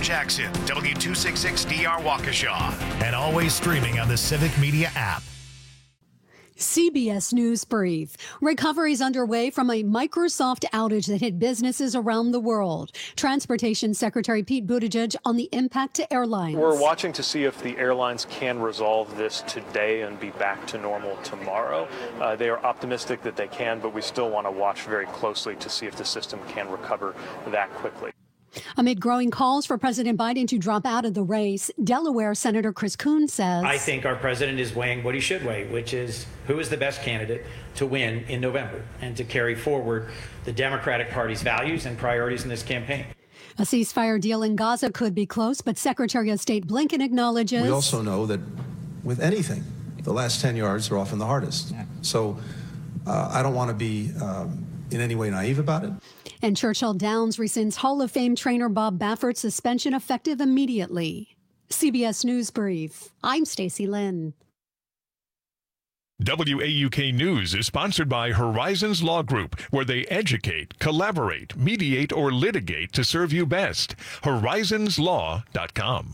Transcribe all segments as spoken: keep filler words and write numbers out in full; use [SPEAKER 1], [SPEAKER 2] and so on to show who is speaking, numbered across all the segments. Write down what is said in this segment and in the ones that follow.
[SPEAKER 1] Jackson, W two sixty-six D R Waukesha, and always streaming on the Civic Media app.
[SPEAKER 2] C B S News Brief. Recovery is underway from a Microsoft outage that hit businesses around the world. Transportation Secretary Pete Buttigieg on the impact to airlines.
[SPEAKER 3] We're watching to see if the airlines can resolve this today and be back to normal tomorrow. Uh, they are optimistic that they can, but we still want to watch very closely to see if the system can recover that quickly.
[SPEAKER 2] Amid growing calls for President Biden to drop out of the race, Delaware Senator Chris Coons says,
[SPEAKER 4] I think our president is weighing what he should weigh, which is who is the best candidate to win in November and to carry forward the Democratic Party's values and priorities in this campaign.
[SPEAKER 2] A ceasefire deal in Gaza could be close, but Secretary of State Blinken acknowledges.
[SPEAKER 5] We also know that with anything, the last ten yards are often the hardest. So uh, I don't want to be um, in any way naive about it.
[SPEAKER 2] And Churchill Downs rescinds Hall of Fame trainer Bob Baffert's suspension effective immediately. C B S News Brief. I'm Stacey Lynn.
[SPEAKER 6] W A U K News is sponsored by Horizons Law Group, where they educate, collaborate, mediate, or litigate to serve you best. horizons law dot com.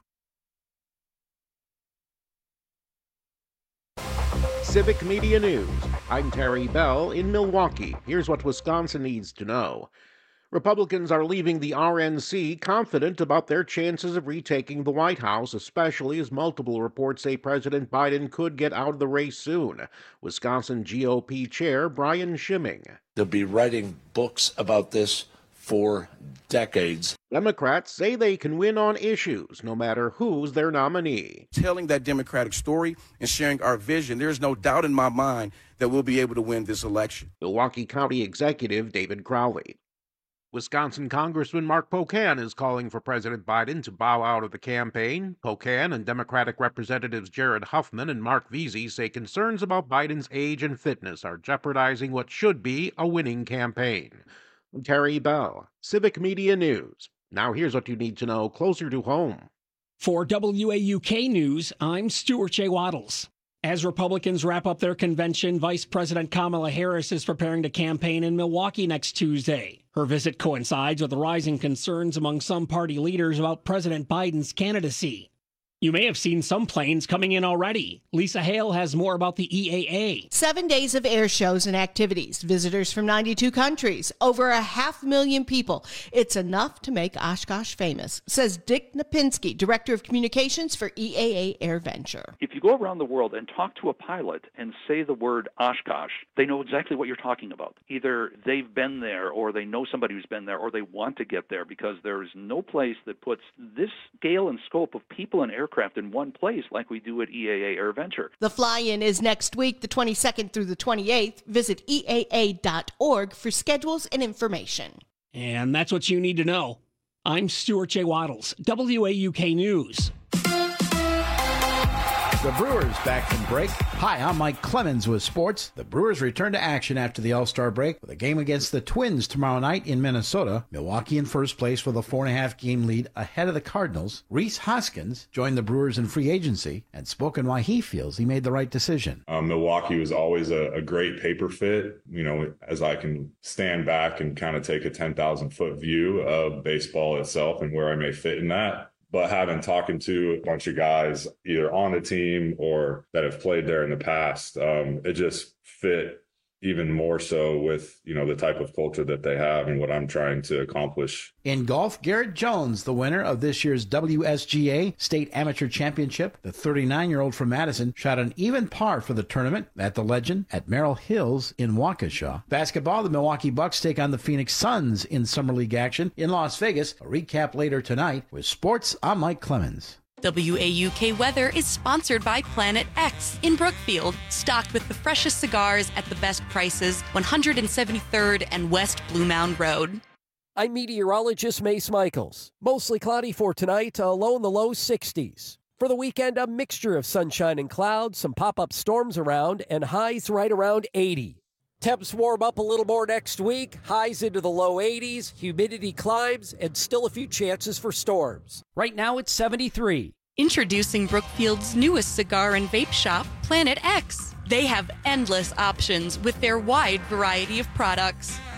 [SPEAKER 7] Civic Media News. I'm Terry Bell in Milwaukee. Here's what Wisconsin needs to know. Republicans are leaving the R N C confident about their chances of retaking the White House, especially as multiple reports say President Biden could get out of the race soon. Wisconsin G O P Chair Brian Schimming.
[SPEAKER 8] They'll be writing books about this for decades.
[SPEAKER 7] Democrats say they can win on issues, no matter who's their nominee.
[SPEAKER 9] Telling that Democratic story and sharing our vision, there's no doubt in my mind that we'll be able to win this election.
[SPEAKER 7] Milwaukee County Executive David Crowley. Wisconsin Congressman Mark Pocan is calling for President Biden to bow out of the campaign. Pocan and Democratic Representatives Jared Huffman and Mark Veazey say concerns about Biden's age and fitness are jeopardizing what should be a winning campaign. Terry Bell, Civic Media News. Now here's what you need to know closer to home.
[SPEAKER 10] For W A U K News, I'm Stuart J. Waddles. As Republicans wrap up their convention, Vice President Kamala Harris is preparing to campaign in Milwaukee next Tuesday. Her visit coincides with rising concerns among some party leaders about President Biden's candidacy. You may have seen some planes coming in already. Lisa Hale has more about the E A A.
[SPEAKER 11] Seven days of air shows and activities. Visitors from ninety-two countries. Over a half million people. It's enough to make Oshkosh famous, says Dick Napinski, Director of Communications for E A A Air Venture.
[SPEAKER 12] If you go around the world and talk to a pilot and say the word Oshkosh, they know exactly what you're talking about. Either they've been there or they know somebody who's been there or they want to get there, because there is no place that puts this scale and scope of people and aircraft in one place like we do at E A A Air Venture.
[SPEAKER 11] The fly-in is next week, the twenty-second through the twenty-eighth. Visit E A A dot org for schedules and information.
[SPEAKER 10] And that's what you need to know. I'm Stuart J. Waddles, W A U K News.
[SPEAKER 13] The Brewers back from break. Hi, I'm Mike Clemens with sports. The Brewers return to action after the All-Star break with a game against the Twins tomorrow night in Minnesota. Milwaukee in first place with a four and a half game lead ahead of the Cardinals. Rhys Hoskins joined the Brewers in free agency and spoken why he feels he made the right decision.
[SPEAKER 14] Um, Milwaukee was always a, a great paper fit. You know, as I can stand back and kind of take a ten thousand foot view of baseball itself and where I may fit in that. But having talking to a bunch of guys either on the team or that have played there in the past, um, it just fit even more so with, you know, the type of culture that they have and what I'm trying to accomplish.
[SPEAKER 13] In golf, Garrett Jones, the winner of this year's W S G A State Amateur Championship, the thirty-nine-year-old from Madison, shot an even par for the tournament at the Legend at Merrill Hills in Waukesha. Basketball, the Milwaukee Bucks take on the Phoenix Suns in Summer League action in Las Vegas. A recap later tonight. With sports, I'm Mike Clemens.
[SPEAKER 15] W A U K Weather is sponsored by Planet X in Brookfield, stocked with the freshest cigars at the best prices, one hundred seventy-third and West Blue Mound Road.
[SPEAKER 16] I'm meteorologist Mace Michaels. Mostly cloudy for tonight, a low in the low sixties. For the weekend, a mixture of sunshine and clouds, some pop-up storms around, and highs right around eighty. Temps warm up a little more next week, highs into the low eighties, humidity climbs, and still a few chances for storms. Right now it's seventy-three.
[SPEAKER 15] Introducing Brookfield's newest cigar and vape shop, Planet X. They have endless options with their wide variety of products.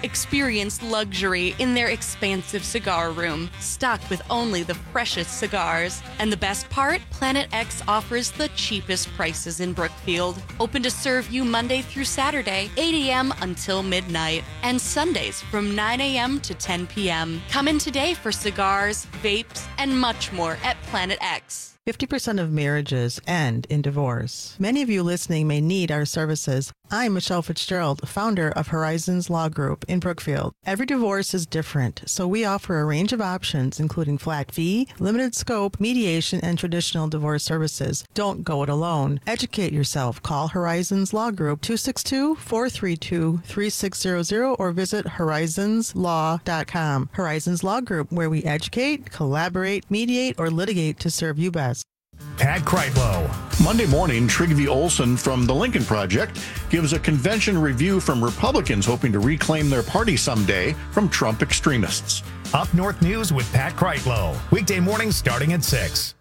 [SPEAKER 15] Experience luxury in their expansive cigar room, stocked with only the freshest cigars. And the best part? Planet X offers the cheapest prices in Brookfield. Open to serve you Monday through Saturday, eight a.m. until midnight, and Sundays from nine a.m. to ten p.m. Come in today for cigars, vapes, and much more at Planet X.
[SPEAKER 17] fifty percent of marriages end in divorce. Many of you listening may need our services. I'm Michelle Fitzgerald, founder of Horizons Law Group in Brookfield. Every divorce is different, so we offer a range of options, including flat fee, limited scope, mediation, and traditional divorce services. Don't go it alone. Educate yourself. Call Horizons Law Group two six two, four three two, three six zero zero or visit horizons law dot com. Horizons Law Group, where we educate, collaborate, mediate, or litigate to serve you best.
[SPEAKER 1] Pat Kreitlow.
[SPEAKER 18] Monday morning, Trygve Olsen from the Lincoln Project gives a convention review from Republicans hoping to reclaim their party someday from Trump extremists.
[SPEAKER 1] Up North News with Pat Kreitlow. Weekday mornings starting at six.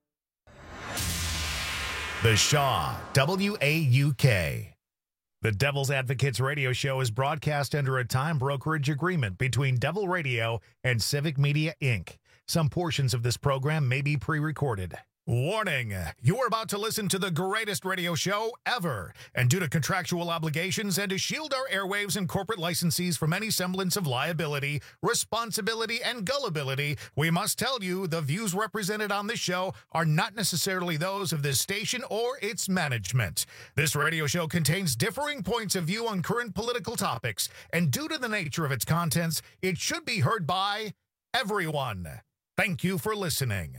[SPEAKER 1] The Shaw, W A U K. The Devil's Advocates radio show is broadcast under a time brokerage agreement between Devil Radio and Civic Media, Incorporated. Some portions of this program may be pre-recorded. Warning, you're about to listen to the greatest radio show ever. And due to contractual obligations and to shield our airwaves and corporate licensees from any semblance of liability, responsibility, and gullibility, we must tell you the views represented on this show are not necessarily those of this station or its management. This radio show contains differing points of view on current political topics, and due to the nature of its contents, it should be heard by everyone. Thank you for listening.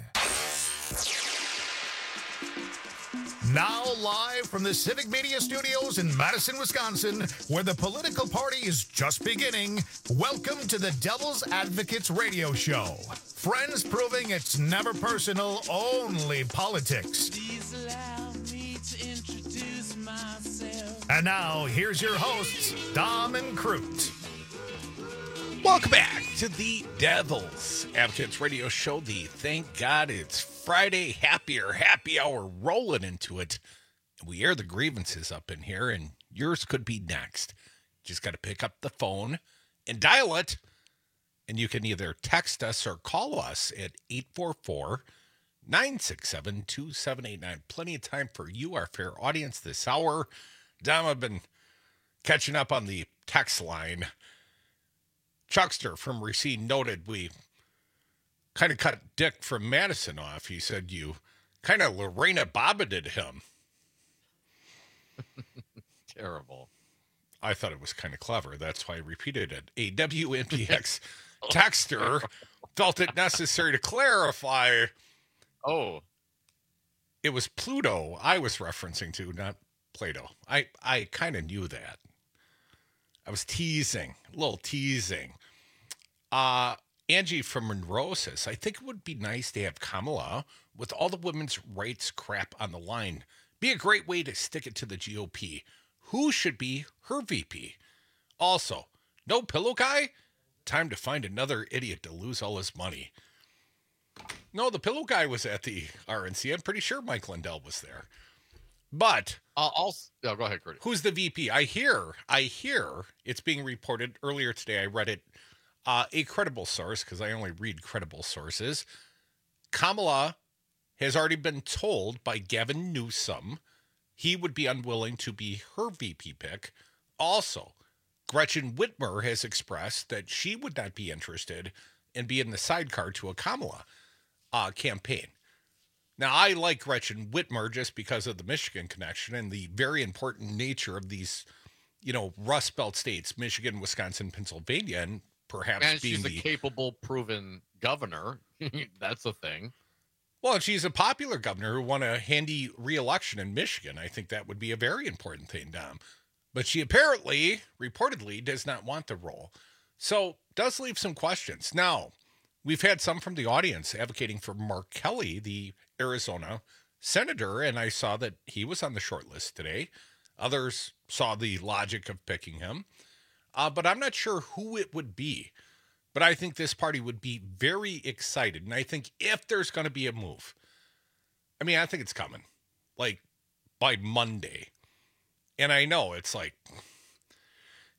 [SPEAKER 1] Now live from the Civic Media Studios in Madison, Wisconsin, where the political party is just beginning, welcome to the Devil's Advocates radio show. Friends proving it's never personal, only politics. Please allow me to introduce myself. And now, here's your hosts, Dom and Crute.
[SPEAKER 19] Welcome back to the Devil's Advocates radio show. The Thank God It's Friday happier happy hour rolling into it. We air the grievances up in here, and yours could be next. Just got to pick up the phone and dial it, and you can either text us or call us at eight four four, nine six seven, two seven eight nine. Plenty of time for you, our fair audience, this hour. Dom, I've been catching up on the text line. Chuckster from Racine noted we kind of cut Dick from Madison off. He said you kind of Lorena Bobbited him.
[SPEAKER 20] Terrible.
[SPEAKER 19] I thought it was kind of clever. That's why I repeated it. A W M P X texter felt it necessary to clarify.
[SPEAKER 20] Oh.
[SPEAKER 19] It was Pluto I was referencing to, not Plato. I, I kind of knew that. I was teasing, a little teasing. Uh, Angie from Monroe says, I think it would be nice to have Kamala with all the women's rights crap on the line. Be a great way to stick it to the G O P. Who should be her V P? Also, no pillow guy? Time to find another idiot to lose all his money. No, the pillow guy was at the R N C. I'm pretty sure Mike Lindell was there. But
[SPEAKER 20] uh, I'll oh, go ahead, Curtis.
[SPEAKER 19] Who's the V P? I hear, I hear it's being reported earlier today. I read it, uh, a credible source, because I only read credible sources. Kamala has already been told by Gavin Newsom he would be unwilling to be her V P pick. Also, Gretchen Whitmer has expressed that she would not be interested in being the sidecar to a Kamala uh, campaign. Now, I like Gretchen Whitmer just because of the Michigan connection and the very important nature of these, you know, Rust Belt states, Michigan, Wisconsin, Pennsylvania, and perhaps
[SPEAKER 20] and
[SPEAKER 19] being
[SPEAKER 20] she's
[SPEAKER 19] the
[SPEAKER 20] a capable, proven governor. That's a thing.
[SPEAKER 19] Well, if she's a popular governor who won a handy re-election in Michigan, I think that would be a very important thing, Dom. But she apparently, reportedly, does not want the role. So, does leave some questions. Now, we've had some from the audience advocating for Mark Kelly, the Arizona senator, and I saw that he was on the short list today. Others saw the logic of picking him. Uh, but I'm not sure who it would be. But I think this party would be very excited. And I think if there's going to be a move, I mean, I think it's coming. Like, by Monday. And I know it's like,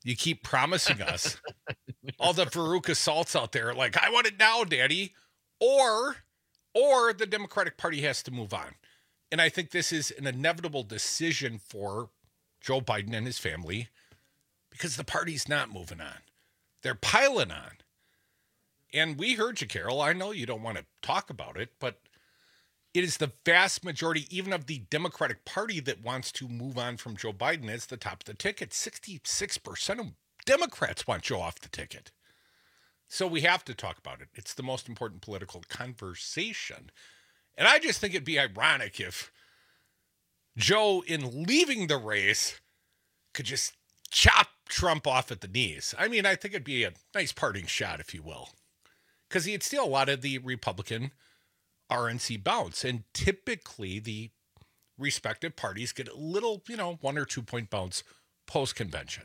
[SPEAKER 19] You keep promising us all the Veruca assaults out there, like, I want it now, Daddy. Or, or the Democratic Party has to move on. And I think this is an inevitable decision for Joe Biden and his family because the party's not moving on. They're piling on. And we heard you, Carol. I know you don't want to talk about it, but it is the vast majority, even of the Democratic Party, that wants to move on from Joe Biden as the top of the ticket. sixty-six percent of Democrats want Joe off the ticket. So we have to talk about it. It's the most important political conversation. And I just think it'd be ironic if Joe, in leaving the race, could just chop Trump off at the knees. I mean, I think it'd be a nice parting shot, if you will, because he'd steal a lot of the Republican R N C bounce. And typically the respective parties get a little, you know, one or two point bounce post-convention.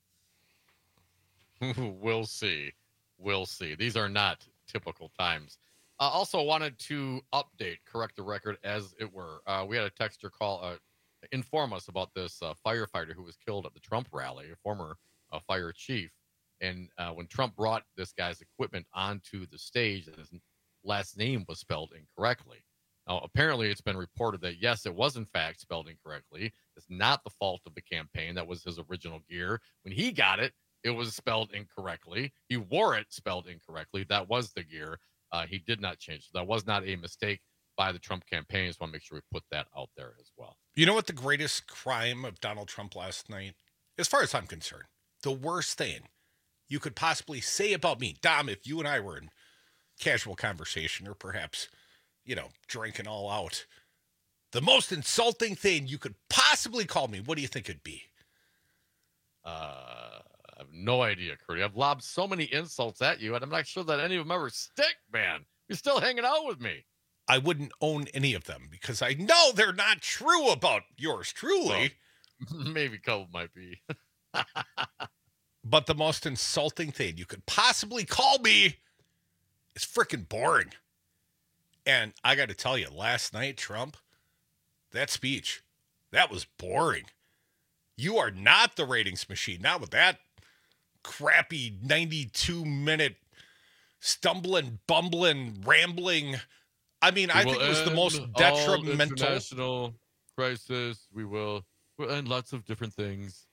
[SPEAKER 20] We'll see. We'll see. These are not typical times. Uh, also wanted to update, correct the record as it were. Uh, we had a texter call, uh, inform us about this uh, firefighter who was killed at the Trump rally, a former uh, fire chief. And uh, when Trump brought this guy's equipment onto the stage, his last name was spelled incorrectly. Now, apparently it's been reported that, yes, it was in fact spelled incorrectly. It's not the fault of the campaign. That was his original gear. When he got it, it was spelled incorrectly. He wore it spelled incorrectly. That was the gear. Uh, he did not change. So that was not a mistake by the Trump campaign. Just want to make sure we put that out there as well.
[SPEAKER 19] You know what the greatest crime of Donald Trump last night, as far as I'm concerned, the worst thing you could possibly say about me, Dom, if you and I were in casual conversation or perhaps, you know, drinking all out, the most insulting thing you could possibly call me, what do you think it'd be?
[SPEAKER 20] Uh, I have no idea, Curdy. I've lobbed so many insults at you, and I'm not sure that any of them ever stick, man. You're still hanging out with me.
[SPEAKER 19] I wouldn't own any of them because I know they're not true about yours truly.
[SPEAKER 20] Well, maybe a couple might be.
[SPEAKER 19] But the most insulting thing you could possibly call me is freaking boring. And I got to tell you, last night, Trump, that speech, that was boring. You are not the ratings machine. Not with that crappy ninety-two minute stumbling, bumbling, rambling. I mean, we I think it was the most detrimental.
[SPEAKER 20] International crisis. We will we'll end lots of different things.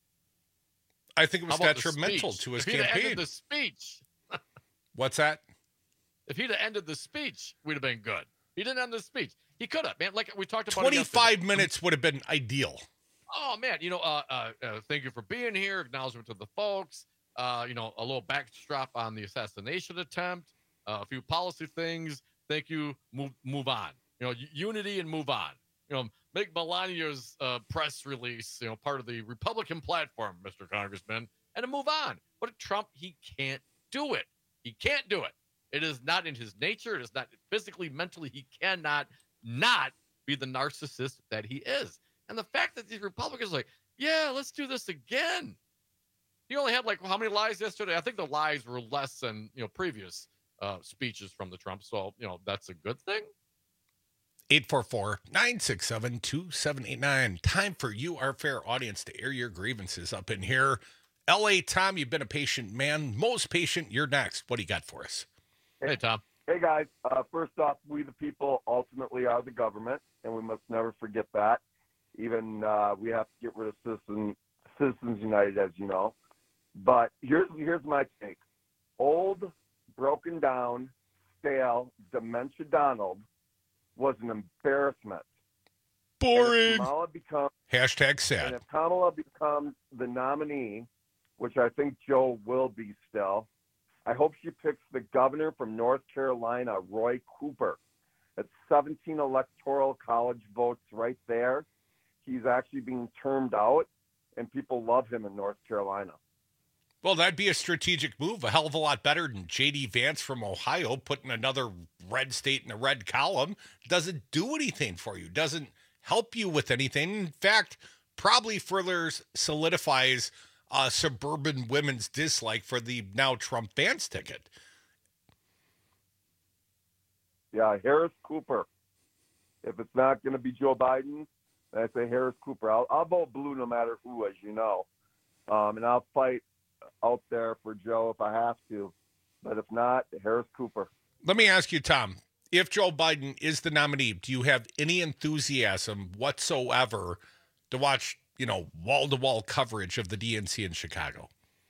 [SPEAKER 19] I think it was detrimental to his
[SPEAKER 20] if
[SPEAKER 19] campaign.
[SPEAKER 20] If he'd ended the speech.
[SPEAKER 19] What's that?
[SPEAKER 20] If he'd have ended the speech, we'd have been good. He didn't end the speech. He could have, man. Like we talked about.
[SPEAKER 19] twenty-five minutes would have been ideal.
[SPEAKER 20] Oh, man. You know, uh, uh, uh, thank you for being here. Acknowledgement to the folks. Uh, you know, a little backstrap on the assassination attempt. Uh, a few policy things. Thank you. Move, move on. You know, unity and move on. You know, make Melania's uh, press release, you know, part of the Republican platform, Mister Congressman, and to move on. But Trump, he can't do it. He can't do it. It is not in his nature. It is not physically, mentally. He cannot not be the narcissist that he is. And the fact that these Republicans are like, yeah, let's do this again. He only had like how many lies yesterday? I think the lies were less than, you know, previous uh, speeches from the Trump. So, you know, that's a good thing.
[SPEAKER 19] eight four four, nine six seven, two seven eight nine. Time for you, our fair audience, to air your grievances up in here. L A Tom, you've been a patient man. Most patient. You're next. What do you got for us?
[SPEAKER 20] Hey, Tom.
[SPEAKER 21] Hey, guys. Uh, first off, we the people ultimately are the government, and we must never forget that. Even uh, we have to get rid of Citizens, Citizens United, as you know. But here's here's my take. Old, broken down, stale, dementia Donald was an embarrassment.
[SPEAKER 19] Boring.
[SPEAKER 21] And if Kamala becomes,
[SPEAKER 19] Hashtag sad.
[SPEAKER 21] And if Kamala becomes the nominee, which I think Joe will be still, I hope she picks the governor from North Carolina, Roy Cooper. That's seventeen electoral college votes right there. He's actually being termed out, and people love him in North Carolina.
[SPEAKER 19] Well, that'd be a strategic move, a hell of a lot better than J D Vance from Ohio putting another red state in a red column. Doesn't do anything for you, doesn't help you with anything. In fact, probably further solidifies uh, suburban women's dislike for the now Trump Vance ticket.
[SPEAKER 21] Yeah, Harris Cooper. If it's not going to be Joe Biden, I say Harris Cooper. I'll, I'll vote blue no matter who, as you know. Um, and I'll fight out there for Joe if I have to. But if not, Harris Cooper.
[SPEAKER 19] Let me ask you, Tom, if Joe Biden is the nominee, do you have any enthusiasm whatsoever to watch, you know, wall-to-wall coverage of the D N C in Chicago?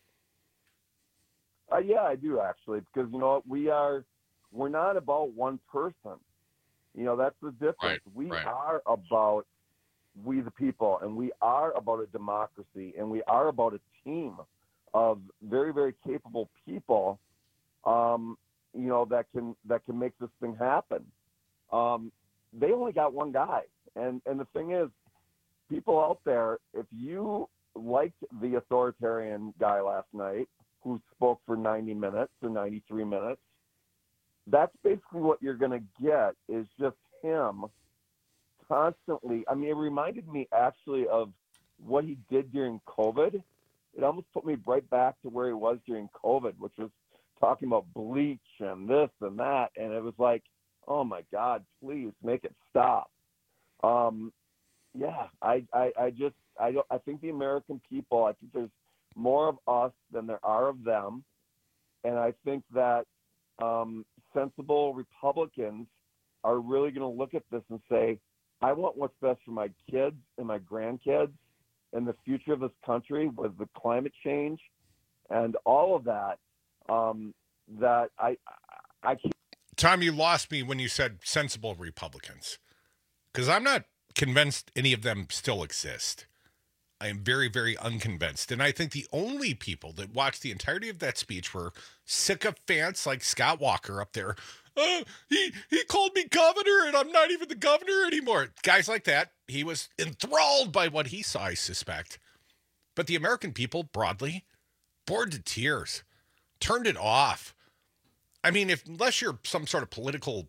[SPEAKER 21] Uh, yeah, I do actually, because you know what, we are, we're not about one person. You know, that's the difference.
[SPEAKER 20] Right,
[SPEAKER 21] we
[SPEAKER 20] right.
[SPEAKER 21] are about we the people, and we are about a democracy, and we are about a team of very, very capable people. Um, you know, that can that can make this thing happen. Um, they only got one guy, and and the thing is, people out there, if you liked the authoritarian guy last night who spoke for ninety minutes or ninety-three minutes, that's basically what you're going to get, is just him constantly. I mean, it reminded me actually of what he did during COVID. It almost put me right back to where he was during COVID, which was talking about bleach and this and that. And it was like, oh my God, please make it stop. Um, yeah, I, I, I just, I don't, I think the American people, I think there's more of us than there are of them. And I think that um, sensible Republicans are really going to look at this and say, I want what's best for my kids and my grandkids and the future of this country with the climate change and all of that, um, that I, I can't.
[SPEAKER 19] Tom, you lost me when you said sensible Republicans, because I'm not convinced any of them still exist. I am very, very unconvinced. And I think the only people that watched the entirety of that speech were sycophants like Scott Walker up there. Uh, he, he called me governor and I'm not even the governor anymore. Guys like that, he was enthralled by what he saw, I suspect. But the American people, broadly, bored to tears, turned it off. I mean, if unless you're some sort of political...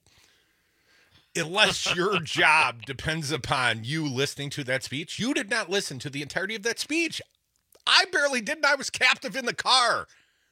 [SPEAKER 19] Unless your job depends upon you listening to that speech, you did not listen to the entirety of that speech. I barely did, and I was captive in the car.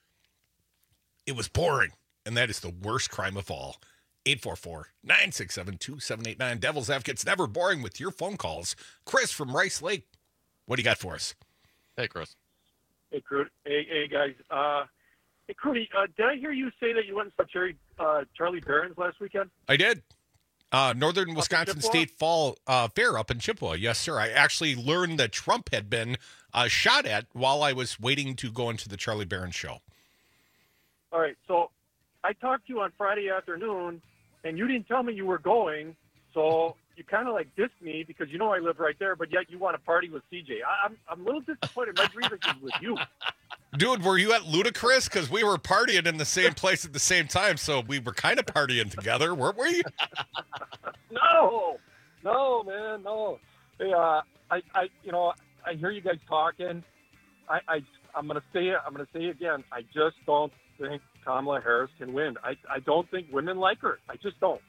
[SPEAKER 19] It was boring, and that is the worst crime of all. eight four four, nine six seven, two seven eight nine. Devil's Advocate's never boring with your phone calls. Chris from Rice Lake, what do you got for us?
[SPEAKER 20] Hey, Chris.
[SPEAKER 3] Hey, Crudy. Hey, hey, guys. Uh, hey, Crudy, uh, did I hear you say that you went and saw Charlie, uh, Charlie Barron's last weekend?
[SPEAKER 19] I did. Uh, Northern Wisconsin State Fall uh, Fair up in Chippewa. Yes, sir. I actually learned that Trump had been uh, shot at while I was waiting to go into the Charlie Barron show.
[SPEAKER 3] All right. So I talked to you on Friday afternoon, and you didn't tell me you were going. So you kind of like dissed me because you know I live right there, but yet you want to party with C J. I, I'm, I'm a little disappointed. My grievance is with you.
[SPEAKER 19] Dude, were you at Ludacris? Because we were partying in the same place at the same time, so we were kind of partying together, weren't we?
[SPEAKER 3] No, no, man, no. Hey, uh, I, I, you know, I hear you guys talking. I, I, I'm gonna say it. I'm gonna say it again. I just don't think Kamala Harris can win. I, I don't think women like her. I just don't.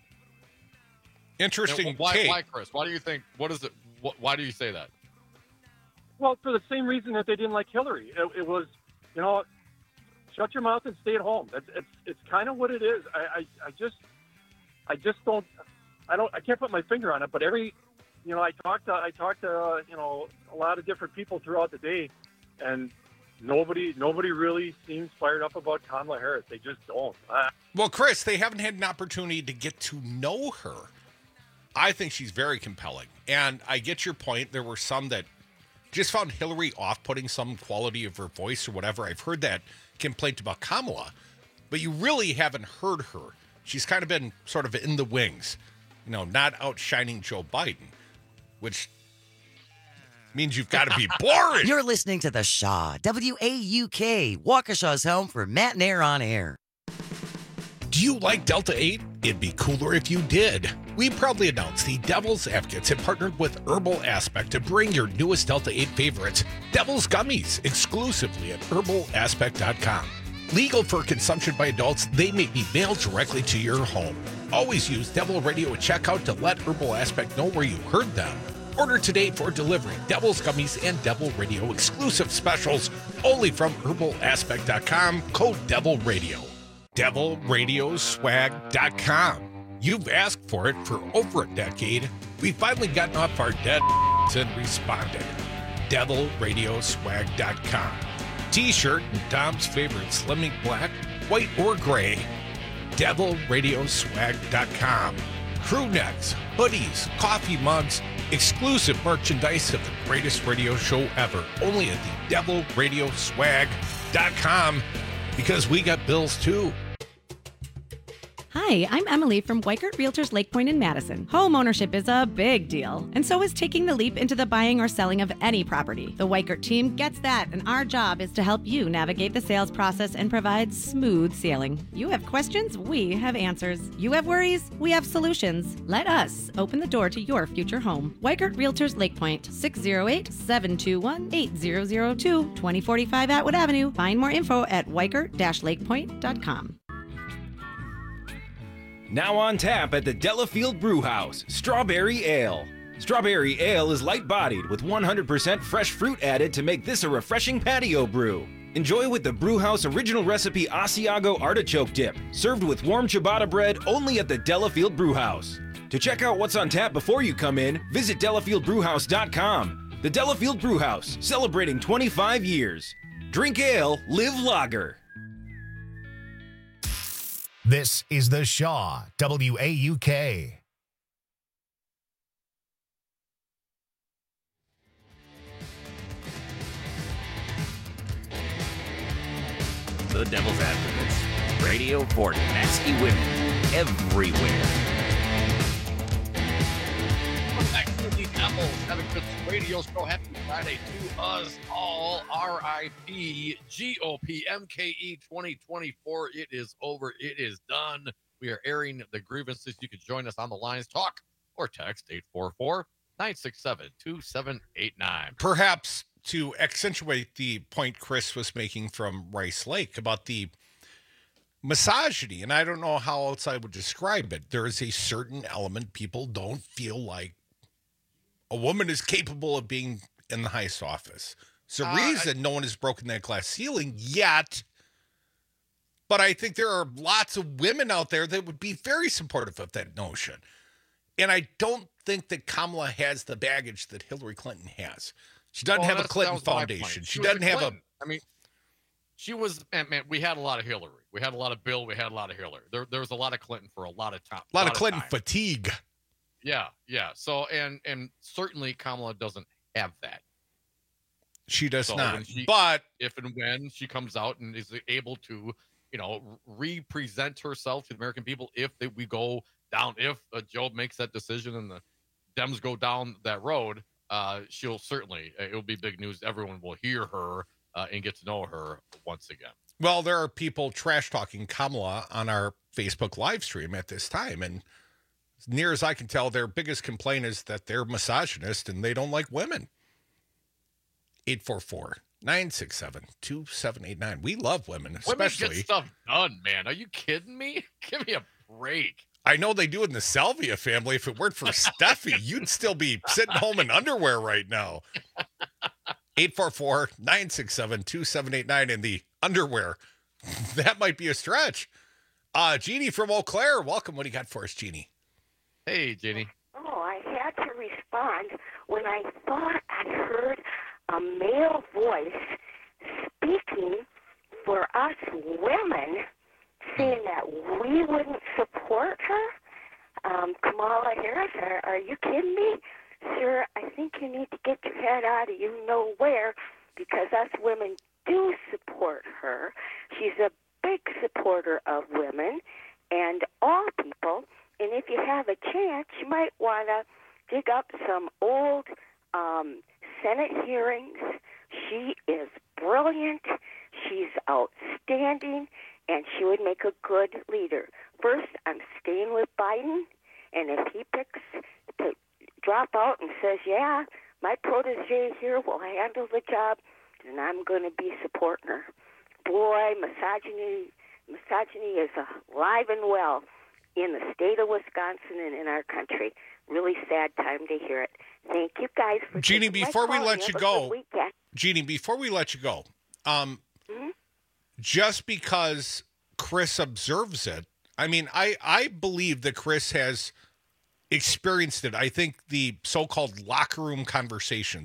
[SPEAKER 19] Interesting.
[SPEAKER 20] And why,
[SPEAKER 19] take.
[SPEAKER 20] why, Chris? Why do you think? What is it? What, why do you say that?
[SPEAKER 3] Well, for the same reason that they didn't like Hillary. It, it was, you know, shut your mouth and stay at home. It's it's, it's kind of what it is. I, I, I just I just don't I don't I can't put my finger on it. But every, you know, I talked to I talked to uh, you know a lot of different people throughout the day, and nobody nobody really seems fired up about Kamala Harris. They just don't. Uh,
[SPEAKER 19] well, Chris, they haven't had an opportunity to get to know her. I think she's very compelling, and I get your point. There were some that just found Hillary off-putting, some quality of her voice or whatever. I've heard that complaint about Kamala, but you really haven't heard her. She's kind of been sort of in the wings, you know, not outshining Joe Biden, which means you've got to be boring.
[SPEAKER 22] You're listening to The Shaw, W A U K, Waukesha's home for Matt and Air on Air.
[SPEAKER 19] Do you like Delta eight? It'd be cooler if you did. We proudly announce the Devil's Advocates have partnered with Herbal Aspect to bring your newest Delta eight favorites, Devil's Gummies, exclusively at herbal aspect dot com. Legal for consumption by adults, they may be mailed directly to your home. Always use Devil Radio at checkout to let Herbal Aspect know where you heard them. Order today for delivery. Devil's Gummies and Devil Radio exclusive specials only from herbal aspect dot com, code Devil Radio. devil radio swag dot com. You've asked for it for over a decade. We've finally gotten off our dead and responded. devil radio swag dot com. T-shirt in Tom's favorite Slimming Black, white or gray, devil radio swag dot com. Crew necks, hoodies, coffee mugs, exclusive merchandise of the greatest radio show ever, only at the devil radio swag dot com, because we got bills too.
[SPEAKER 4] Hi, I'm Emily from Weikert Realtors Lake Point in Madison. Home ownership is a big deal, and so is taking the leap into the buying or selling of any property. The Weikert team gets that, and our job is to help you navigate the sales process and provide smooth sailing. You have questions, we have answers. You have worries, we have solutions. Let us open the door to your future home. Weikert Realtors Lake Point, six oh eight, seven two one, eight zero zero two, twenty forty-five Atwood Avenue. Find more info at weikert dash lakepoint dot com.
[SPEAKER 5] Now on tap at the Delafield Brewhouse, Strawberry Ale. Strawberry Ale is light-bodied with one hundred percent fresh fruit added to make this a refreshing patio brew. Enjoy with the Brewhouse original recipe Asiago artichoke dip, served with warm ciabatta bread only at the Delafield Brewhouse. To check out what's on tap before you come in, visit delafield brewhouse dot com. The Delafield Brewhouse, celebrating twenty-five years. Drink ale, live lager.
[SPEAKER 1] This is the Shaw, W A U K.
[SPEAKER 23] The Devil's Advocates. Radio for nasty women everywhere.
[SPEAKER 20] Welcome back to the Devil's Advocates Radio Show. Happy Friday to us all. R I P G O P M K E twenty twenty-four. It is over. It is done. We are airing the grievances. You can join us on the lines. Talk or text eight four four, nine six seven, two seven eight nine.
[SPEAKER 19] Perhaps to accentuate the point Chris was making from Rice Lake about the misogyny, and I don't know how else I would describe it. There is a certain element people don't feel like a woman is capable of being in the highest office. It's the uh, reason I, no one has broken that glass ceiling yet. But I think there are lots of women out there that would be very supportive of that notion. And I don't think that Kamala has the baggage that Hillary Clinton has. She doesn't well, have a Clinton Foundation. She, she doesn't a have a...
[SPEAKER 20] I mean, she was... Man, we had a lot of Hillary. We had a lot of Bill. We had a lot of Hillary. There, there was a lot of Clinton for a lot of time.
[SPEAKER 19] A lot, lot of Clinton
[SPEAKER 20] time.
[SPEAKER 19] fatigue.
[SPEAKER 20] Yeah, yeah. So, and and certainly Kamala doesn't have that.
[SPEAKER 19] She does
[SPEAKER 20] so
[SPEAKER 19] not.
[SPEAKER 20] She,
[SPEAKER 19] but
[SPEAKER 20] if and when she comes out and is able to, you know, represent herself to the American people, if they, we go down, if uh, Joe makes that decision and the Dems go down that road, uh, she'll certainly, it will be big news. Everyone will hear her uh, and get to know her once again.
[SPEAKER 19] Well, there are people trash talking Kamala on our Facebook live stream at this time, and as near as I can tell, their biggest complaint is that they're misogynist and they don't like women. eight four four, nine six seven, two seven eight nine. We love women, especially.
[SPEAKER 20] Women get stuff done, man. Are you kidding me? Give me a break.
[SPEAKER 19] I know they do in the Salvia family. If it weren't for Steffi, you'd still be sitting home in underwear right now. eight four four, nine six seven, two seven eight nine in the underwear. That might be a stretch. Uh, Jeannie from Eau Claire, welcome. What do you got for us, Jeannie?
[SPEAKER 20] Hey, Jeannie.
[SPEAKER 24] Oh, I had to respond when I thought I heard a male voice speaking for us women, saying that we wouldn't support her. Um, Kamala Harris, are, are you kidding me? Sir, I think you need to get your head out of you know where, because us women do support her. She's a big supporter of women and all people. And if you have a chance, you might want to dig up some old um, Senate hearings. She is brilliant. She's outstanding. And she would make a good leader. First, I'm staying with Biden. And if he picks to drop out and says, yeah, my protege here will handle the job, then I'm going to be supporting her. Boy, misogyny, misogyny is alive and well in the state of Wisconsin and in our country. Really sad time to hear it. Thank you guys for
[SPEAKER 19] Jeannie, before we let you go,
[SPEAKER 24] weekend.
[SPEAKER 19] Jeannie, before we let you go, um, mm-hmm. just because Chris observes it, I mean, I, I believe that Chris has experienced it. I think the so-called locker room conversations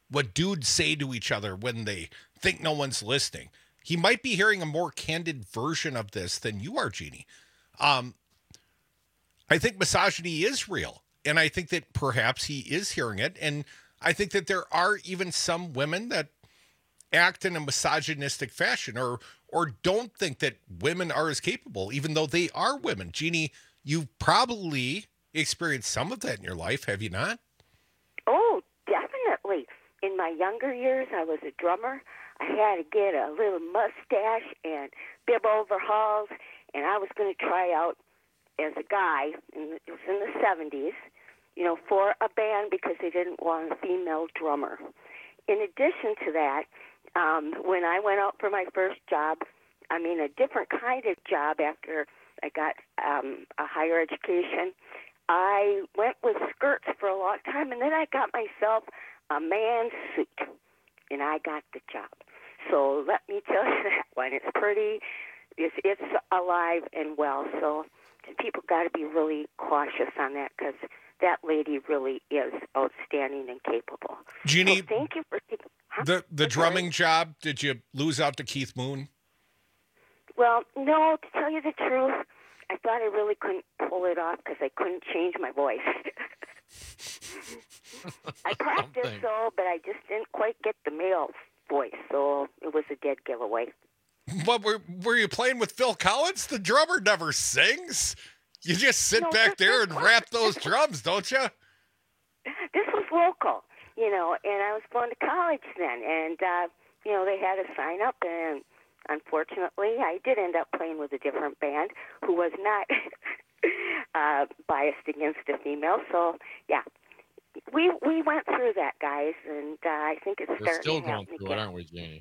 [SPEAKER 19] what dudes say to each other when they think no one's listening. He might be hearing a more candid version of this than you are, Jeannie. Um, I think misogyny is real, and I think that perhaps he is hearing it, and I think that there are even some women that act in a misogynistic fashion or or don't think that women are as capable, even though they are women. Jeannie, you've probably experienced some of that in your life, have you not?
[SPEAKER 24] Oh, definitely. In my younger years, I was a drummer. I had to get a little mustache and bib overalls, and I was going to try out as a guy, and it was in the seventies, you know, for a band because they didn't want a female drummer. In addition to that, um, when I went out for my first job, I mean, a different kind of job after I got um, a higher education, I went with skirts for a long time, and then I got myself a man's suit, and I got the job. So let me tell you that one. It's pretty, it's, it's alive and well. So people got to be really cautious on that because that lady really is outstanding and capable.
[SPEAKER 19] Jeannie,
[SPEAKER 24] so thank you for huh?
[SPEAKER 19] the the drumming job. Did you lose out to Keith Moon?
[SPEAKER 24] Well, no. To tell you the truth, I thought I really couldn't pull it off because I couldn't change my voice. I practiced so, but I just didn't quite get the male voice, so it was a dead giveaway.
[SPEAKER 19] What were were you playing with Phil Collins? The drummer never sings. You just sit
[SPEAKER 24] No,
[SPEAKER 19] back
[SPEAKER 24] this
[SPEAKER 19] there
[SPEAKER 24] was-
[SPEAKER 19] and rap those drums, don't you?
[SPEAKER 24] This was local, you know, and I was going to college then, and, uh, you know, they had a sign up, and unfortunately, I did end up playing with a different band who was not uh, biased against a female, so, yeah. We we went through that, guys, and uh, I think it's
[SPEAKER 20] We're
[SPEAKER 24] starting
[SPEAKER 20] still
[SPEAKER 24] to
[SPEAKER 20] going
[SPEAKER 24] happen
[SPEAKER 20] through it,
[SPEAKER 24] again.
[SPEAKER 20] aren't we, Jeannie?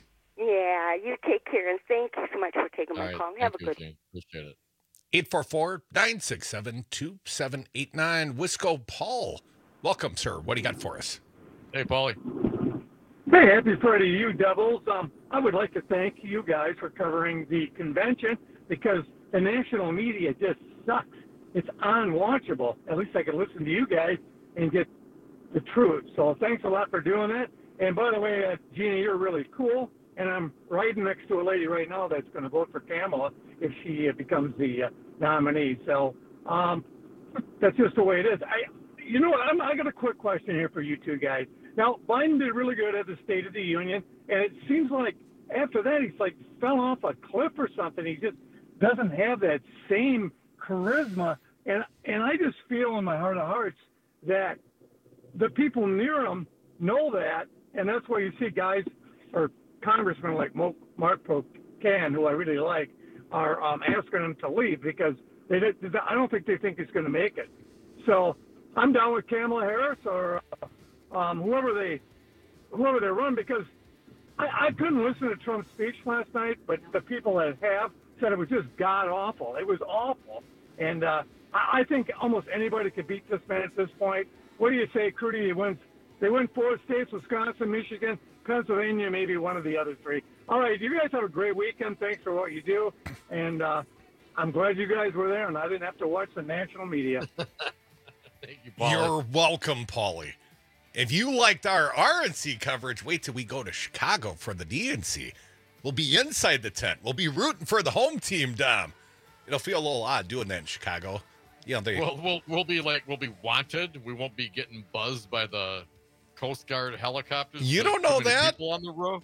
[SPEAKER 24] Yeah, you take care, and thank you so much for taking
[SPEAKER 20] All
[SPEAKER 24] my
[SPEAKER 20] right,
[SPEAKER 24] call. Have
[SPEAKER 20] thank
[SPEAKER 24] a
[SPEAKER 20] you,
[SPEAKER 24] good
[SPEAKER 20] Jeannie. Appreciate it.
[SPEAKER 19] eight four four, nine six seven, two seven eight nine. Wisco Paul. Welcome, sir. What do you got for us?
[SPEAKER 20] Hey, Paulie.
[SPEAKER 3] Hey, happy Friday to you, Devils. Um, I would like to thank you guys for covering the convention because the national media just sucks. It's unwatchable. At least I can listen to you guys and get the truth. So thanks a lot for doing that. And by the way, uh, Jeannie, you're really cool. And I'm riding next to a lady right now that's going to vote for Kamala if she uh, becomes the uh, nominee. So um, that's just the way it is. I, you know what? I'm, I got a quick question here for you two guys. Now, Biden did really good at the State of the Union, and it seems like after that he's like fell off a cliff or something. He just doesn't have that same charisma. And and I just feel in my heart of hearts that the people near him know that, and that's why you see guys or congressmen like Mo, Mark Pocan, who I really like, are um, asking him to leave because they did, I don't think they think he's going to make it. So I'm down with Kamala Harris or uh, um, whoever they whoever they run because I, I couldn't listen to Trump's speech last night, but the people that have said it was just god awful. It was awful, and uh, I, I think almost anybody could beat this man at this point. What do you say, Crudy? He wins. They win four states: Wisconsin, Michigan, Pennsylvania, maybe one of the other three. All right, you guys have a great weekend. Thanks for what you do, and uh, I'm glad you guys were there, and I didn't have to watch the national media.
[SPEAKER 20] Thank you, Paulie.
[SPEAKER 19] You're welcome, Paulie. If you liked our R N C coverage, wait till we go to Chicago for the D N C. We'll be inside the tent. We'll be rooting for the home team, Dom. It'll feel a little odd doing that in Chicago. You know, they,
[SPEAKER 20] We'll, we'll, we'll be like, we'll be wanted. We won't be getting buzzed by the Coast Guard helicopters.
[SPEAKER 19] You
[SPEAKER 20] There's
[SPEAKER 19] don't know
[SPEAKER 20] too many
[SPEAKER 19] that?
[SPEAKER 20] People on the roof.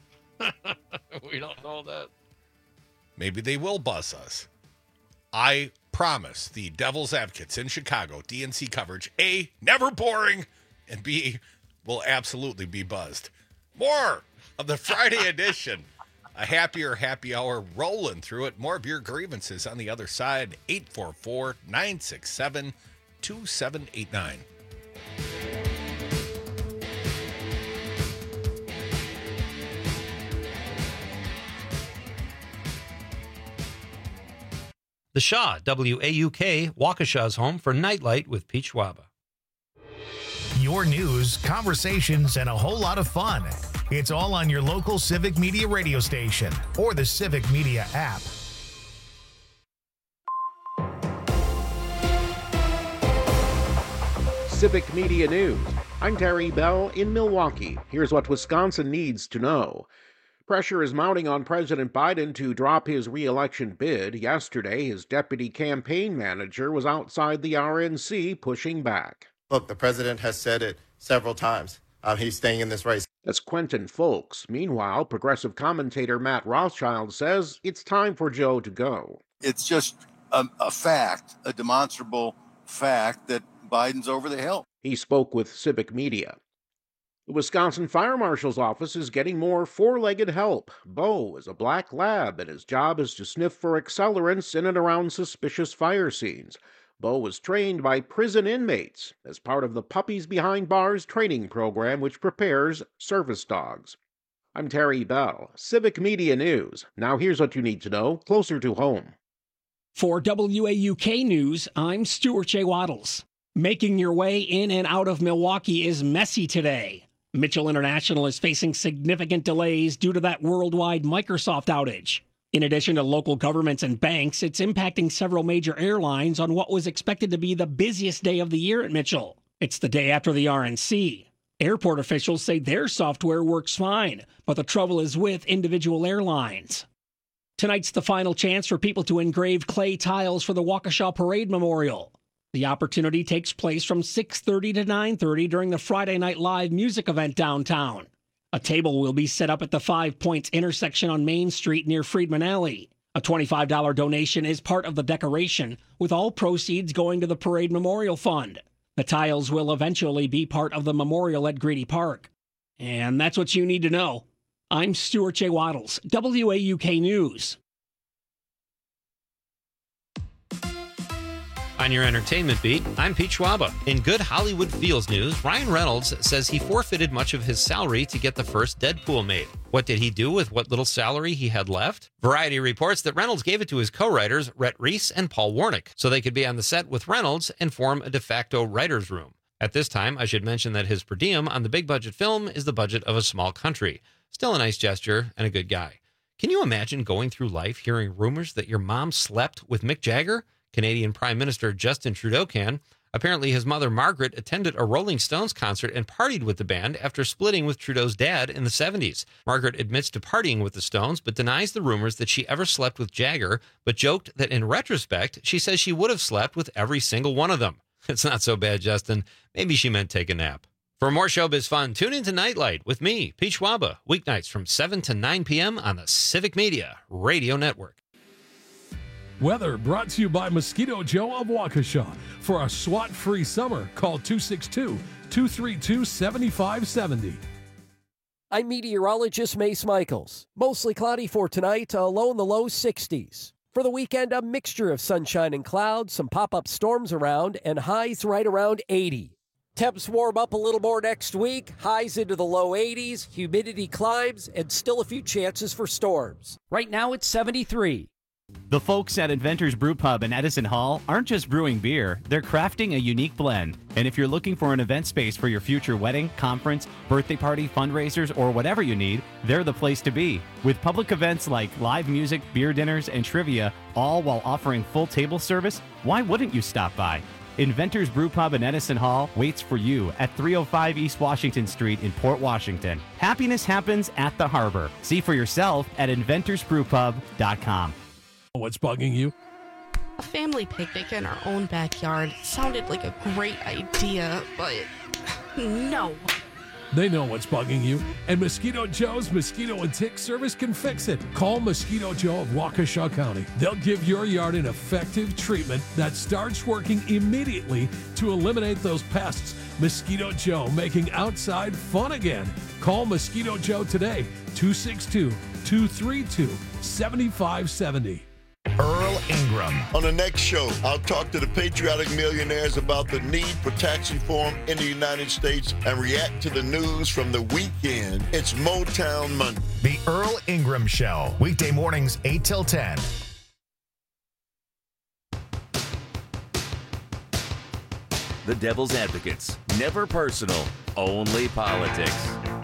[SPEAKER 20] We don't know that.
[SPEAKER 19] maybe they will buzz us. I promise the Devil's Advocates in Chicago, D N C coverage, A, never boring, and B, will absolutely be buzzed. More of the Friday edition. A happier happy hour rolling through it. More of your grievances on the other side. eight four four, nine six seven, two seven eight nine.
[SPEAKER 2] The Shaw, W A U K, Waukesha's home for Nightlight with Peach Waba.
[SPEAKER 1] Your news, conversations, and a whole lot of fun. It's all on your local Civic Media radio station or the Civic Media app.
[SPEAKER 7] Civic Media News. I'm Terry Bell in Milwaukee. Here's what Wisconsin needs to know. Pressure is mounting on President Biden to drop his re-election bid. Yesterday, his deputy campaign manager was outside the R N C pushing back.
[SPEAKER 6] Look, the president has said it several times. Um, he's staying in this race.
[SPEAKER 7] That's Quentin Folks. Meanwhile, progressive commentator Matt Rothschild says it's time for Joe to go.
[SPEAKER 8] It's just a, a fact, a demonstrable fact that Biden's over the hill.
[SPEAKER 7] He spoke with Civic Media. The Wisconsin Fire Marshal's office is getting more four-legged help. Bo is a black lab, and his job is to sniff for accelerants in and around suspicious fire scenes. Bo was trained by prison inmates as part of the Puppies Behind Bars training program, which prepares service dogs. I'm Terry Bell, Civic Media News. Now here's what you need to know closer to home.
[SPEAKER 10] For W A U K News, I'm Stuart J. Waddles. Making your way in and out of Milwaukee is messy today. Mitchell International is facing significant delays due to that worldwide Microsoft outage. In addition to local governments and banks, it's impacting several major airlines on what was expected to be the busiest day of the year at Mitchell. It's the day after the R N C. Airport officials say their software works fine, but the trouble is with individual airlines. Tonight's the final chance for people to engrave clay tiles for the Waukesha Parade Memorial. The opportunity takes place from six thirty to nine thirty during the Friday Night Live music event downtown. A table will be set up at the Five Points intersection on Main Street near Friedman Alley. A twenty-five dollars donation is part of the decoration, with all proceeds going to the Parade Memorial Fund. The tiles will eventually be part of the memorial at Greedy Park. And that's what you need to know. I'm Stuart J. Waddles, W A U K News.
[SPEAKER 2] On your entertainment beat, I'm Pete Schwaba. In good Hollywood Feels news, Ryan Reynolds says he forfeited much of his salary to get the first Deadpool made. What did he do with what little salary he had left? Variety reports that Reynolds gave it to his co-writers, Rhett Reese and Paul Warnick, so they could be on the set with Reynolds and form a de facto writer's room. At this time, I should mention that his per diem on the big-budget film is the budget of a small country. Still a nice gesture and a good guy. Can you imagine going through life hearing rumors that your mom slept with Mick Jagger? Canadian Prime Minister Justin Trudeau can. Apparently, his mother, Margaret, attended a Rolling Stones concert and partied with the band after splitting with Trudeau's dad in the seventies. Margaret admits to partying with the Stones, but denies the rumors that she ever slept with Jagger, but joked that in retrospect, she says she would have slept with every single one of them. It's not so bad, Justin. Maybe she meant take a nap. For more showbiz fun, tune in to Nightlight with me, Pete Schwaba, weeknights from seven to nine p.m. on the Civic Media Radio Network.
[SPEAKER 9] Weather brought to you by Mosquito Joe of Waukesha. For a SWAT-free summer, call two six two, two three two, seven five seven zero.
[SPEAKER 16] I'm meteorologist Mace Michaels. Mostly cloudy for tonight, a low in the low sixties. For the weekend, a mixture of sunshine and clouds, some pop-up storms around, and highs right around eighty. Temps warm up a little more next week, highs into the low eighties, humidity climbs, and still a few chances for storms. Right now, it's seventy-three.
[SPEAKER 12] The folks at Inventors Brew Pub in Edison Hall aren't just brewing beer, they're crafting a unique blend. And if you're looking for an event space for your future wedding, conference, birthday party, fundraisers, or whatever you need, they're the place to be. With public events like live music, beer dinners, and trivia, all while offering full table service, why wouldn't you stop by? Inventors Brew Pub in Edison Hall waits for you at three oh five East Washington Street in Port Washington. Happiness happens at the harbor. See for yourself at inventors brew pub dot com.
[SPEAKER 9] What's bugging you?
[SPEAKER 25] A family picnic in our own backyard sounded like a great idea, but no.
[SPEAKER 9] They know what's bugging you, and Mosquito Joe's Mosquito and Tick Service can fix it. Call Mosquito Joe of Waukesha County. They'll give your yard an effective treatment that starts working immediately to eliminate those pests. Mosquito Joe, making outside fun again. Call Mosquito Joe today, two six two, two three two, seven five seven zero.
[SPEAKER 1] Earl Ingram.
[SPEAKER 26] On the next show, I'll talk to the patriotic millionaires about the need for tax reform in the United States and react to the news from the weekend. It's Motown Monday.
[SPEAKER 1] The Earl Ingram Show, weekday mornings eight till ten.
[SPEAKER 23] The Devil's Advocates. Never personal, only politics.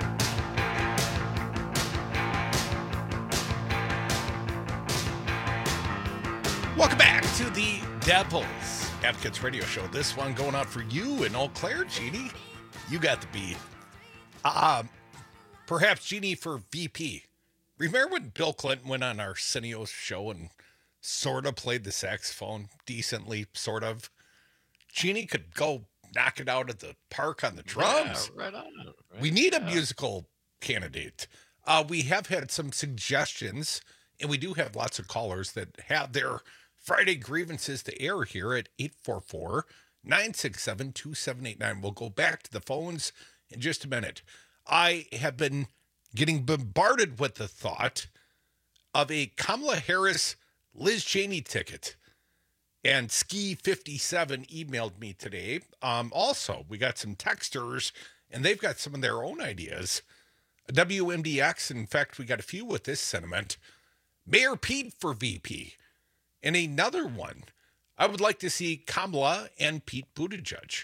[SPEAKER 19] Welcome back to the Devil's Advocates Radio Show. This one going out for you in Eau Claire, Jeannie. You got the beat. Um, perhaps Jeannie for V P. Remember when Bill Clinton went on Arsenio's show and sort of played the saxophone decently, sort of? Jeannie could go knock it out at the park on the drums.
[SPEAKER 20] Yeah, right on. Right?
[SPEAKER 19] We need a
[SPEAKER 20] Yeah.
[SPEAKER 19] musical candidate. Uh, we have had some suggestions, and we do have lots of callers that have their Friday grievances to air here at eight four four, nine six seven, two seven eight nine. We'll go back to the phones in just a minute. I have been getting bombarded with the thought of a Kamala Harris Liz Cheney ticket. And Ski fifty-seven emailed me today. Um, also, we got some texters, and they've got some of their own ideas. W M D X, in fact, we got a few with this sentiment. Mayor Pete for V P. And another one. I would like to see Kamala and Pete Buttigieg.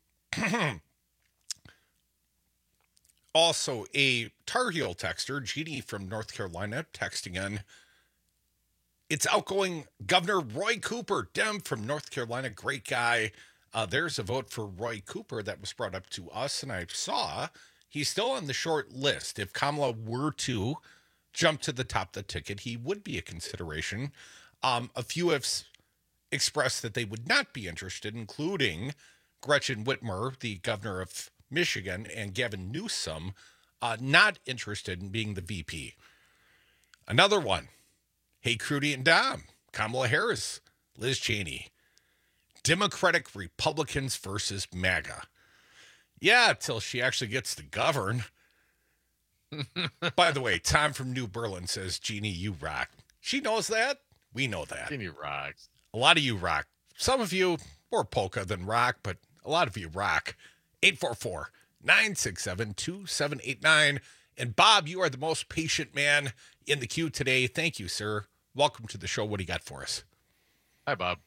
[SPEAKER 19] Also, a Tar Heel texter, Jeannie from North Carolina, texting in. It's outgoing Governor Roy Cooper, Dem from North Carolina, great guy. Uh, there's a vote for Roy Cooper that was brought up to us, and I saw he's still on the short list. If Kamala were to jump to the top of the ticket, he would be a consideration. Um, a few have s- expressed that they would not be interested, including Gretchen Whitmer, the governor of Michigan, and Gavin Newsom, uh, not interested in being the V P. Another one. Hey, Crudy and Dom, Kamala Harris, Liz Cheney. Democratic Republicans versus MAGA. Yeah, till she actually gets to govern. By the way, Tom from New Berlin says, Jeannie, you rock. She knows that. We know that.
[SPEAKER 20] Jeannie rocks.
[SPEAKER 19] A lot of you rock. Some of you more polka than rock, but a lot of you rock. eight four four, nine six seven, two seven eight nine. And Bob, you are the most patient man in the queue today. Thank you, sir. Welcome to the show. What do you got for us?
[SPEAKER 20] Hi, Bob.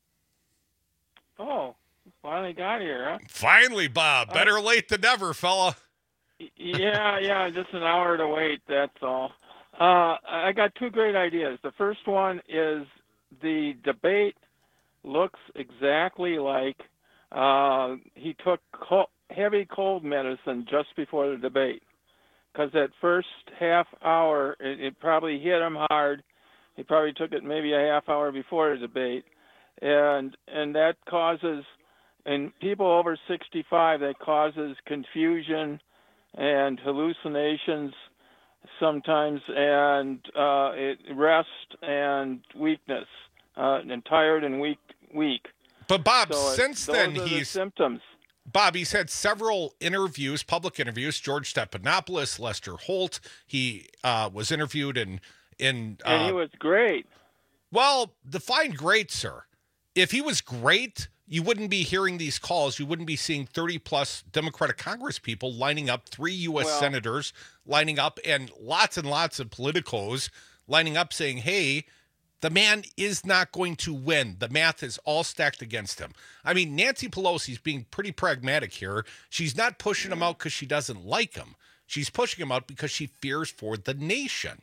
[SPEAKER 11] Oh, finally got here, huh?
[SPEAKER 19] Finally, Bob. Better late than never, fella.
[SPEAKER 11] Yeah, yeah, just an hour to wait, that's all. Uh, I got two great ideas. The first one is the debate looks exactly like uh, he took co- heavy cold medicine just before the debate. Because that first half hour, it, it probably hit him hard. He probably took it maybe a half hour before the debate. And and that causes, in people over sixty-five, that causes confusion and hallucinations sometimes, and uh, it, rest and weakness, uh, and tired and weak. weak.
[SPEAKER 19] But Bob,
[SPEAKER 11] So it-
[SPEAKER 19] since
[SPEAKER 11] those
[SPEAKER 19] then
[SPEAKER 11] are the
[SPEAKER 19] he's
[SPEAKER 11] symptoms.
[SPEAKER 19] Bob, he's had several interviews, public interviews. George Stephanopoulos, Lester Holt. He uh, was interviewed in in. Uh,
[SPEAKER 11] And he was great.
[SPEAKER 19] Well, define great, sir. If he was great, you wouldn't be hearing these calls. You wouldn't be seeing thirty plus Democratic Congress people lining up, three U S
[SPEAKER 11] Well-
[SPEAKER 19] senators lining up, and lots and lots of politicos lining up saying, hey, the man is not going to win. The math is all stacked against him. I mean, Nancy Pelosi's being pretty pragmatic here. She's not pushing him out because she doesn't like him. She's pushing him out because she fears for the nation.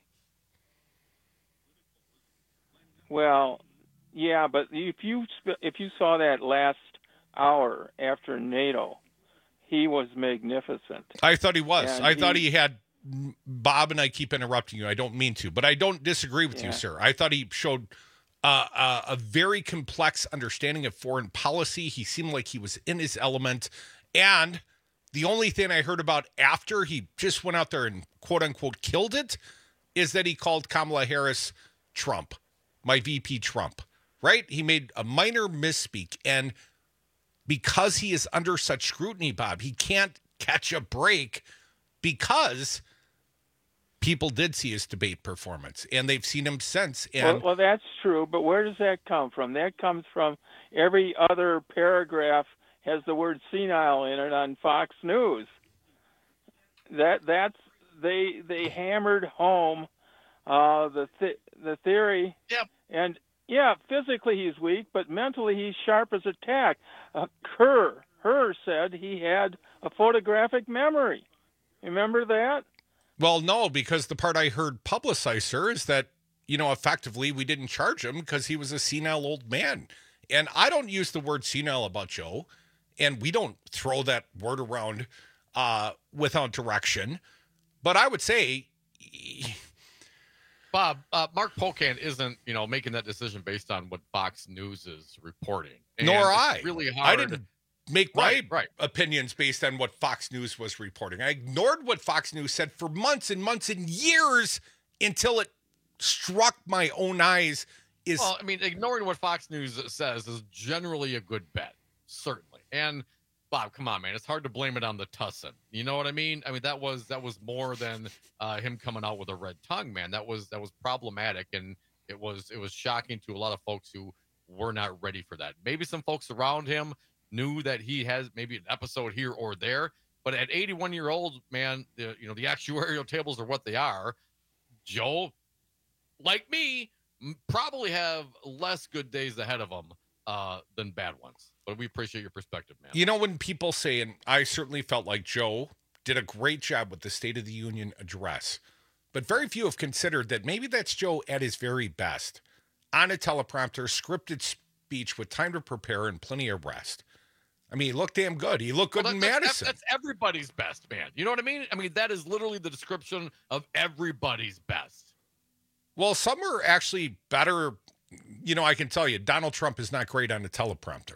[SPEAKER 11] Well, yeah, but if you sp- if you saw that last hour after NATO, he was magnificent.
[SPEAKER 19] I thought he was.
[SPEAKER 11] And
[SPEAKER 19] I thought
[SPEAKER 11] he-
[SPEAKER 19] he had. Bob, and I keep interrupting you. I don't mean to, but I don't disagree with
[SPEAKER 11] Yeah.
[SPEAKER 19] you, sir. I thought he showed uh, uh, a very complex understanding of foreign policy. He seemed like he was in his element. And the only thing I heard about after he just went out there and quote unquote killed it is that he called Kamala Harris Trump, my V P Trump, right? He made a minor misspeak. And because he is under such scrutiny, Bob, he can't catch a break because people did see his debate performance, and they've seen him since.
[SPEAKER 11] Well,
[SPEAKER 19] And
[SPEAKER 11] well, that's true, but where does that come from? That comes from every other paragraph has the word senile in it on Fox News. That that's they they hammered home uh, the th- the theory.
[SPEAKER 20] Yep.
[SPEAKER 11] And yeah, physically he's weak, but mentally he's sharp as a tack. Uh, Kerr Herr said he had a photographic memory. Remember that?
[SPEAKER 19] well, no, because the part I heard publicized, sir, is that, you know, effectively we didn't charge him because he was a senile old man. And I don't use the word senile about Joe. And we don't throw that word around uh, without direction. But I would say,
[SPEAKER 20] Bob, uh, Mark Pocan isn't, you know, making that decision based on what Fox News is reporting. And
[SPEAKER 19] nor
[SPEAKER 20] it's
[SPEAKER 19] I.
[SPEAKER 20] Really hard.
[SPEAKER 19] I didn't make my
[SPEAKER 20] Right, right.
[SPEAKER 19] opinions based on what Fox News was reporting. I ignored what Fox News said for months and months and years until it struck my own eyes. Is
[SPEAKER 20] Well, I mean, ignoring what Fox News says is generally a good bet, certainly. And Bob, come on, man, it's hard to blame it on the tussin. You know what I mean? I mean, that was that was more than uh, him coming out with a red tongue, man. That was that was problematic, and it was it was shocking to a lot of folks who were not ready for that. Maybe some folks around him knew that he has maybe an episode here or there, but at eighty-one year old, man, the, you know, the actuarial tables are what they are. Joe, like me, probably have less good days ahead of him uh, than bad ones. But we appreciate your perspective, man.
[SPEAKER 19] You know, when people say, and I certainly felt like Joe did a great job with the State of the Union address, but very few have considered that maybe that's Joe at his very best. On a teleprompter, scripted speech with time to prepare and plenty of rest. I mean, he looked damn good. He looked good
[SPEAKER 20] Well,
[SPEAKER 19] in
[SPEAKER 20] that- that's,
[SPEAKER 19] Madison.
[SPEAKER 20] That's everybody's best, man. You know what I mean? I mean, that is literally the description of everybody's best.
[SPEAKER 19] Well, some are actually better. You know, I can tell you, Donald Trump is not great on a teleprompter.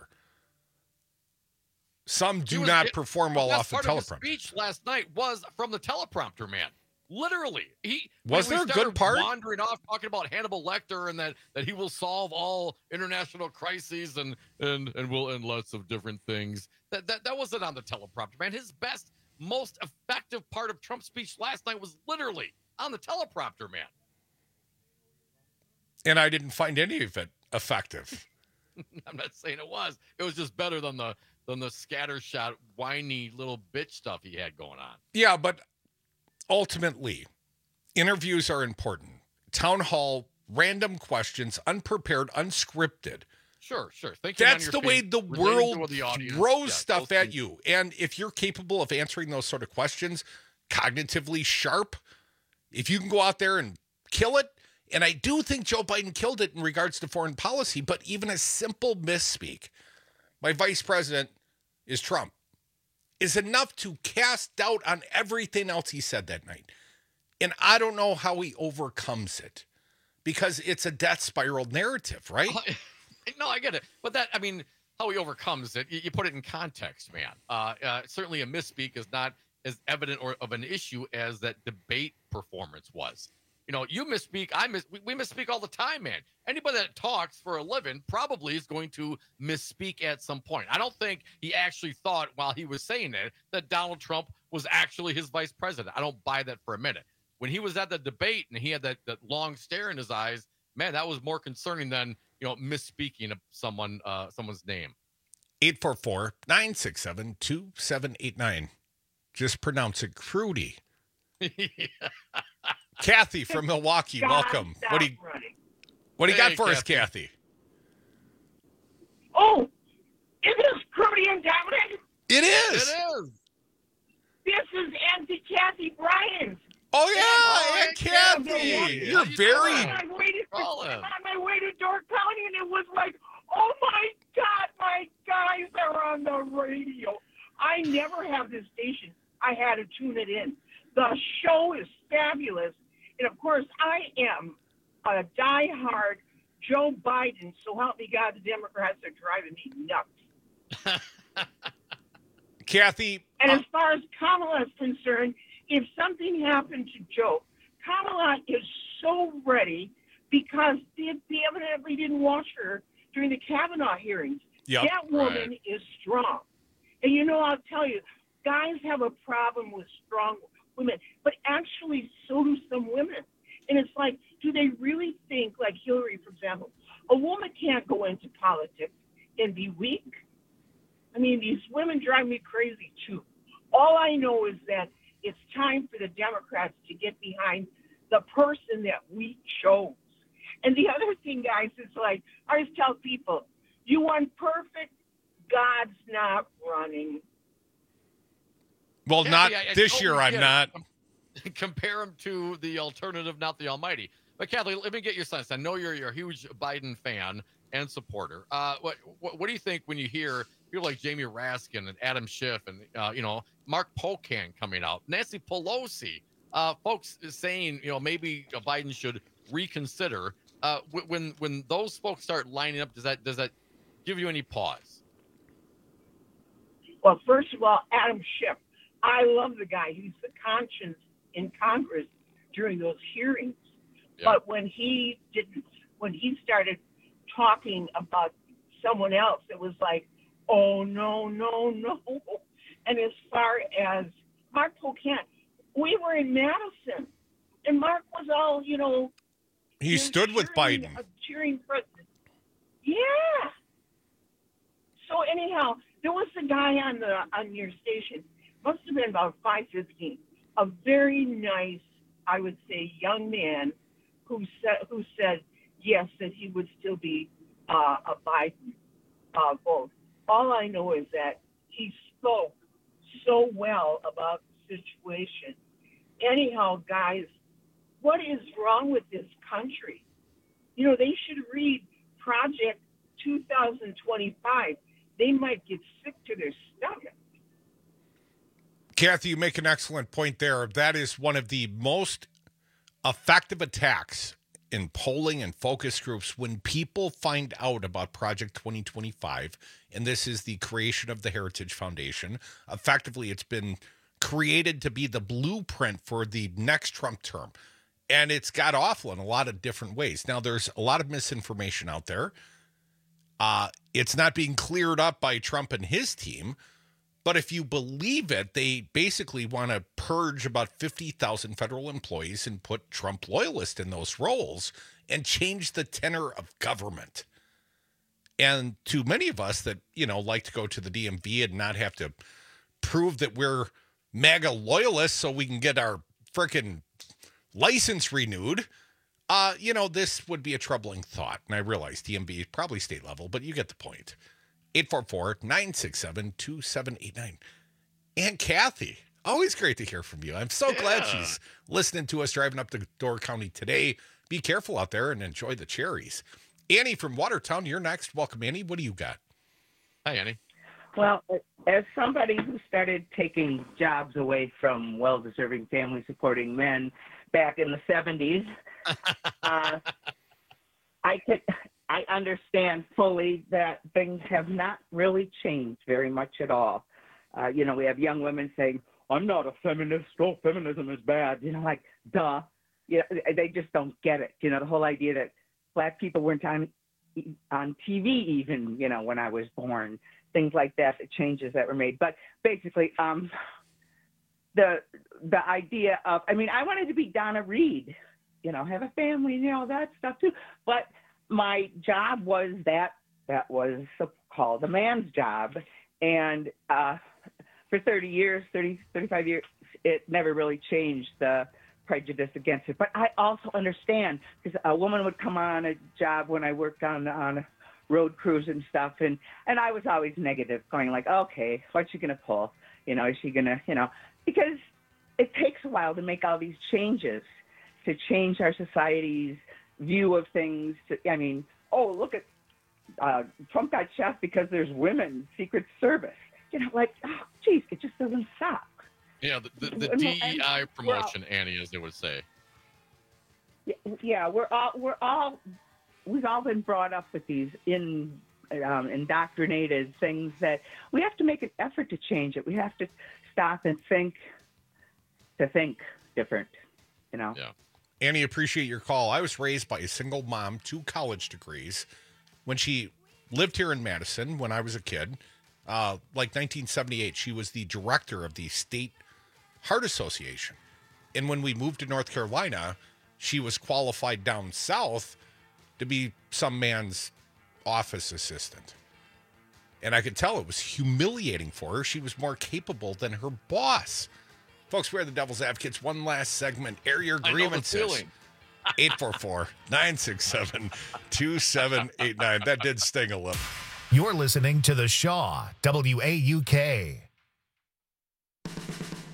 [SPEAKER 19] Some do
[SPEAKER 20] was-
[SPEAKER 19] not
[SPEAKER 20] it-
[SPEAKER 19] perform well
[SPEAKER 20] That's
[SPEAKER 19] off the
[SPEAKER 20] part of his
[SPEAKER 19] teleprompter.
[SPEAKER 20] speech last night was from the teleprompter, man. Literally, he
[SPEAKER 19] Was
[SPEAKER 20] we- we
[SPEAKER 19] there a good
[SPEAKER 20] started
[SPEAKER 19] part?
[SPEAKER 20] Wandering off, talking about Hannibal Lecter and that that he will solve all international crises and and and will end lots of different things. That that that wasn't on the teleprompter, man. His best, most effective part of Trump's speech last night was literally on the teleprompter, man.
[SPEAKER 19] And I didn't find any of it effective.
[SPEAKER 20] I'm not saying it was. It was just better than the than the scattershot, whiny little bitch stuff he had going on.
[SPEAKER 19] Yeah, but ultimately, interviews are important. Town hall, random questions, unprepared, unscripted.
[SPEAKER 20] Sure, sure. Thinking on
[SPEAKER 19] That's
[SPEAKER 20] your
[SPEAKER 19] the way
[SPEAKER 20] feet,
[SPEAKER 19] the
[SPEAKER 20] relating
[SPEAKER 19] world
[SPEAKER 20] to the audience.
[SPEAKER 19] throws
[SPEAKER 20] Yeah,
[SPEAKER 19] stuff
[SPEAKER 20] those
[SPEAKER 19] at
[SPEAKER 20] things.
[SPEAKER 19] you. And if you're capable of answering those sort of questions, cognitively sharp, if you can go out there and kill it, and I do think Joe Biden killed it in regards to foreign policy, but even a simple misspeak, my vice president is Trump, is enough to cast doubt on everything else he said that night. And I don't know how he overcomes it because it's a death spiral narrative, right?
[SPEAKER 20] No, I get it. But that, I mean, how he overcomes it, you, you put it in context, man. Uh, uh, certainly a misspeak is not as evident or of an issue as that debate performance was. You know, you misspeak, I miss, we, we misspeak all the time, man. Anybody that talks for a living probably is going to misspeak at some point. I don't think he actually thought while he was saying it that Donald Trump was actually his vice president. I don't buy that for a minute. When he was at the debate and he had that, that long stare in his eyes, man, that was more concerning than, you know, misspeaking of someone, uh, someone's name.
[SPEAKER 19] eight four four, nine six seven, two seven eight nine. Just pronounce it Crudy. Kathy from Milwaukee,
[SPEAKER 13] God,
[SPEAKER 19] welcome.
[SPEAKER 13] stop
[SPEAKER 19] What do you,
[SPEAKER 13] running.
[SPEAKER 19] what do you got
[SPEAKER 20] Hey,
[SPEAKER 19] for us,
[SPEAKER 20] Kathy.
[SPEAKER 19] Kathy?
[SPEAKER 13] Oh, is this Crudy and Dominic?
[SPEAKER 19] It is.
[SPEAKER 20] It is.
[SPEAKER 13] This is Auntie Kathy Bryant.
[SPEAKER 19] Oh, yeah,
[SPEAKER 13] Oh,
[SPEAKER 19] Aunt Kathy.
[SPEAKER 13] Kathy.
[SPEAKER 19] You're very...
[SPEAKER 13] I'm on my way to,
[SPEAKER 20] Colin.
[SPEAKER 13] I'm on my way to Dork County, and it was like, oh my God, my guys are on the radio. I never have this station. I had to tune it in. The show is fabulous. And of course, I am a diehard Joe Biden. So help me God, the Democrats are driving me nuts.
[SPEAKER 19] Kathy,
[SPEAKER 13] And as far as Kamala is concerned, if something happened to Joe, Kamala is so ready because they, they evidently didn't watch her during the Kavanaugh hearings.
[SPEAKER 19] Yep,
[SPEAKER 13] that woman
[SPEAKER 19] right.
[SPEAKER 13] is strong. And you know, I'll tell you, guys have a problem with strong women, but actually so do some women. And it's like, do they really think, like Hillary, for example, a woman can't go into politics and be weak? I mean, these women drive me crazy, too. All I know is that it's time for the Democrats to get behind the person that we chose. And the other thing, guys, is like, I always tell people, you want perfect, God's not running.
[SPEAKER 19] well,
[SPEAKER 20] Kathy,
[SPEAKER 19] not
[SPEAKER 20] I- I
[SPEAKER 19] this
[SPEAKER 20] totally
[SPEAKER 19] year, I'm
[SPEAKER 20] get it.
[SPEAKER 19] not.
[SPEAKER 20] Compare him to the alternative, not the almighty. But Kathleen, let me get your sense. I know you're, you're a huge Biden fan and supporter. Uh, what, what what do you think when you hear people like Jamie Raskin and Adam Schiff and, uh, you know, Mark Pocan coming out, Nancy Pelosi, uh, folks saying, you know, maybe Biden should reconsider. Uh, when when those folks start lining up, does that does that give you any pause?
[SPEAKER 13] Well, first of all, Adam Schiff, I love the guy. He's the conscience in Congress during those hearings. Yeah. But when he didn't, when he started talking about someone else, it was like, oh, no, no, no. And as far as Mark Pocan, we were in Madison, and Mark was all, you know.
[SPEAKER 19] He you know, stood with
[SPEAKER 13] cheering,
[SPEAKER 19] Biden.
[SPEAKER 13] Uh, cheering president. Yeah. So anyhow, there was a guy on the on your station, must have been about five fifteen, a very nice, I would say, young man who said who said yes, that he would still be uh, a Biden uh, vote. All I know is that he spoke so well about the situation. Anyhow, guys, what is wrong with this country? You know, they should read Project two thousand twenty-five. They might get sick to their stomach.
[SPEAKER 19] Kathy, you make an excellent point there. That is one of the most effective attacks in polling and focus groups when people find out about Project twenty twenty-five, and this is the creation of the Heritage Foundation. Effectively, it's been created to be the blueprint for the next Trump term. And it's got awful in a lot of different ways. Now, there's a lot of misinformation out there. Uh, it's not being cleared up by Trump and his team. But if you believe it, they basically want to purge about fifty thousand federal employees and put Trump loyalists in those roles and change the tenor of government. And to many of us that, you know, like to go to the D M V and not have to prove that we're MAGA loyalists so we can get our frickin' license renewed, uh, you know, this would be a troubling thought. And I realize D M V is probably state level, but you get the point. eight four four, nine six seven, two seven eight nine. And Kathy, always great to hear from you. I'm so yeah. glad she's listening to us driving up to Door County today. Be careful out there and enjoy the cherries. Annie from Watertown, you're next. Welcome, Annie. What do you got?
[SPEAKER 20] Hi, Annie.
[SPEAKER 14] Well, as somebody who started taking jobs away from well-deserving family-supporting men back in the seventies, uh, I could, I understand fully that things have not really changed very much at all. Uh, you know, we have young women saying, I'm not a feminist, oh, feminism is bad. You know, like, duh. You know, they just don't get it. You know, the whole idea that black people weren't on, on T V even, you know, when I was born. Things like that, the changes that were made. But basically, um, the the idea of, I mean, I wanted to be Donna Reed, you know, have a family, you know, that stuff too. But my job was that, that was called a man's job. And uh, for thirty years, thirty, thirty-five years, it never really changed the prejudice against it. But I also understand, because a woman would come on a job when I worked on on road crews and stuff, and and I was always negative, going like, okay, what's she gonna pull? You know, is she gonna, you know, because it takes a while to make all these changes, to change our society's view of things. To, I mean, oh, look at uh, Trump got shot because there's women, Secret Service. You know, like, oh, geez, it just doesn't stop.
[SPEAKER 20] Yeah, the, the, the D E I promotion, all, Annie, as they would say.
[SPEAKER 14] Yeah, we're all we're all. We've all been brought up with these in, um, indoctrinated things that we have to make an effort to change it. We have to stop and think, to think different, you know?
[SPEAKER 20] Yeah.
[SPEAKER 19] Annie, appreciate your call. I was raised by a single mom, two college degrees. When she lived here in Madison, when I was a kid, uh, like nineteen seventy-eight, she was the director of the State Heart Association. And when we moved to North Carolina, she was qualified down south to be some man's office assistant. And I could tell it was humiliating for her. She was more capable than her boss. Folks, we're the Devil's Advocates. One last segment. Air your grievances. eight four four, nine six seven, two seven eight nine. That did sting a little.
[SPEAKER 1] You're listening to The Shaw, W A U K.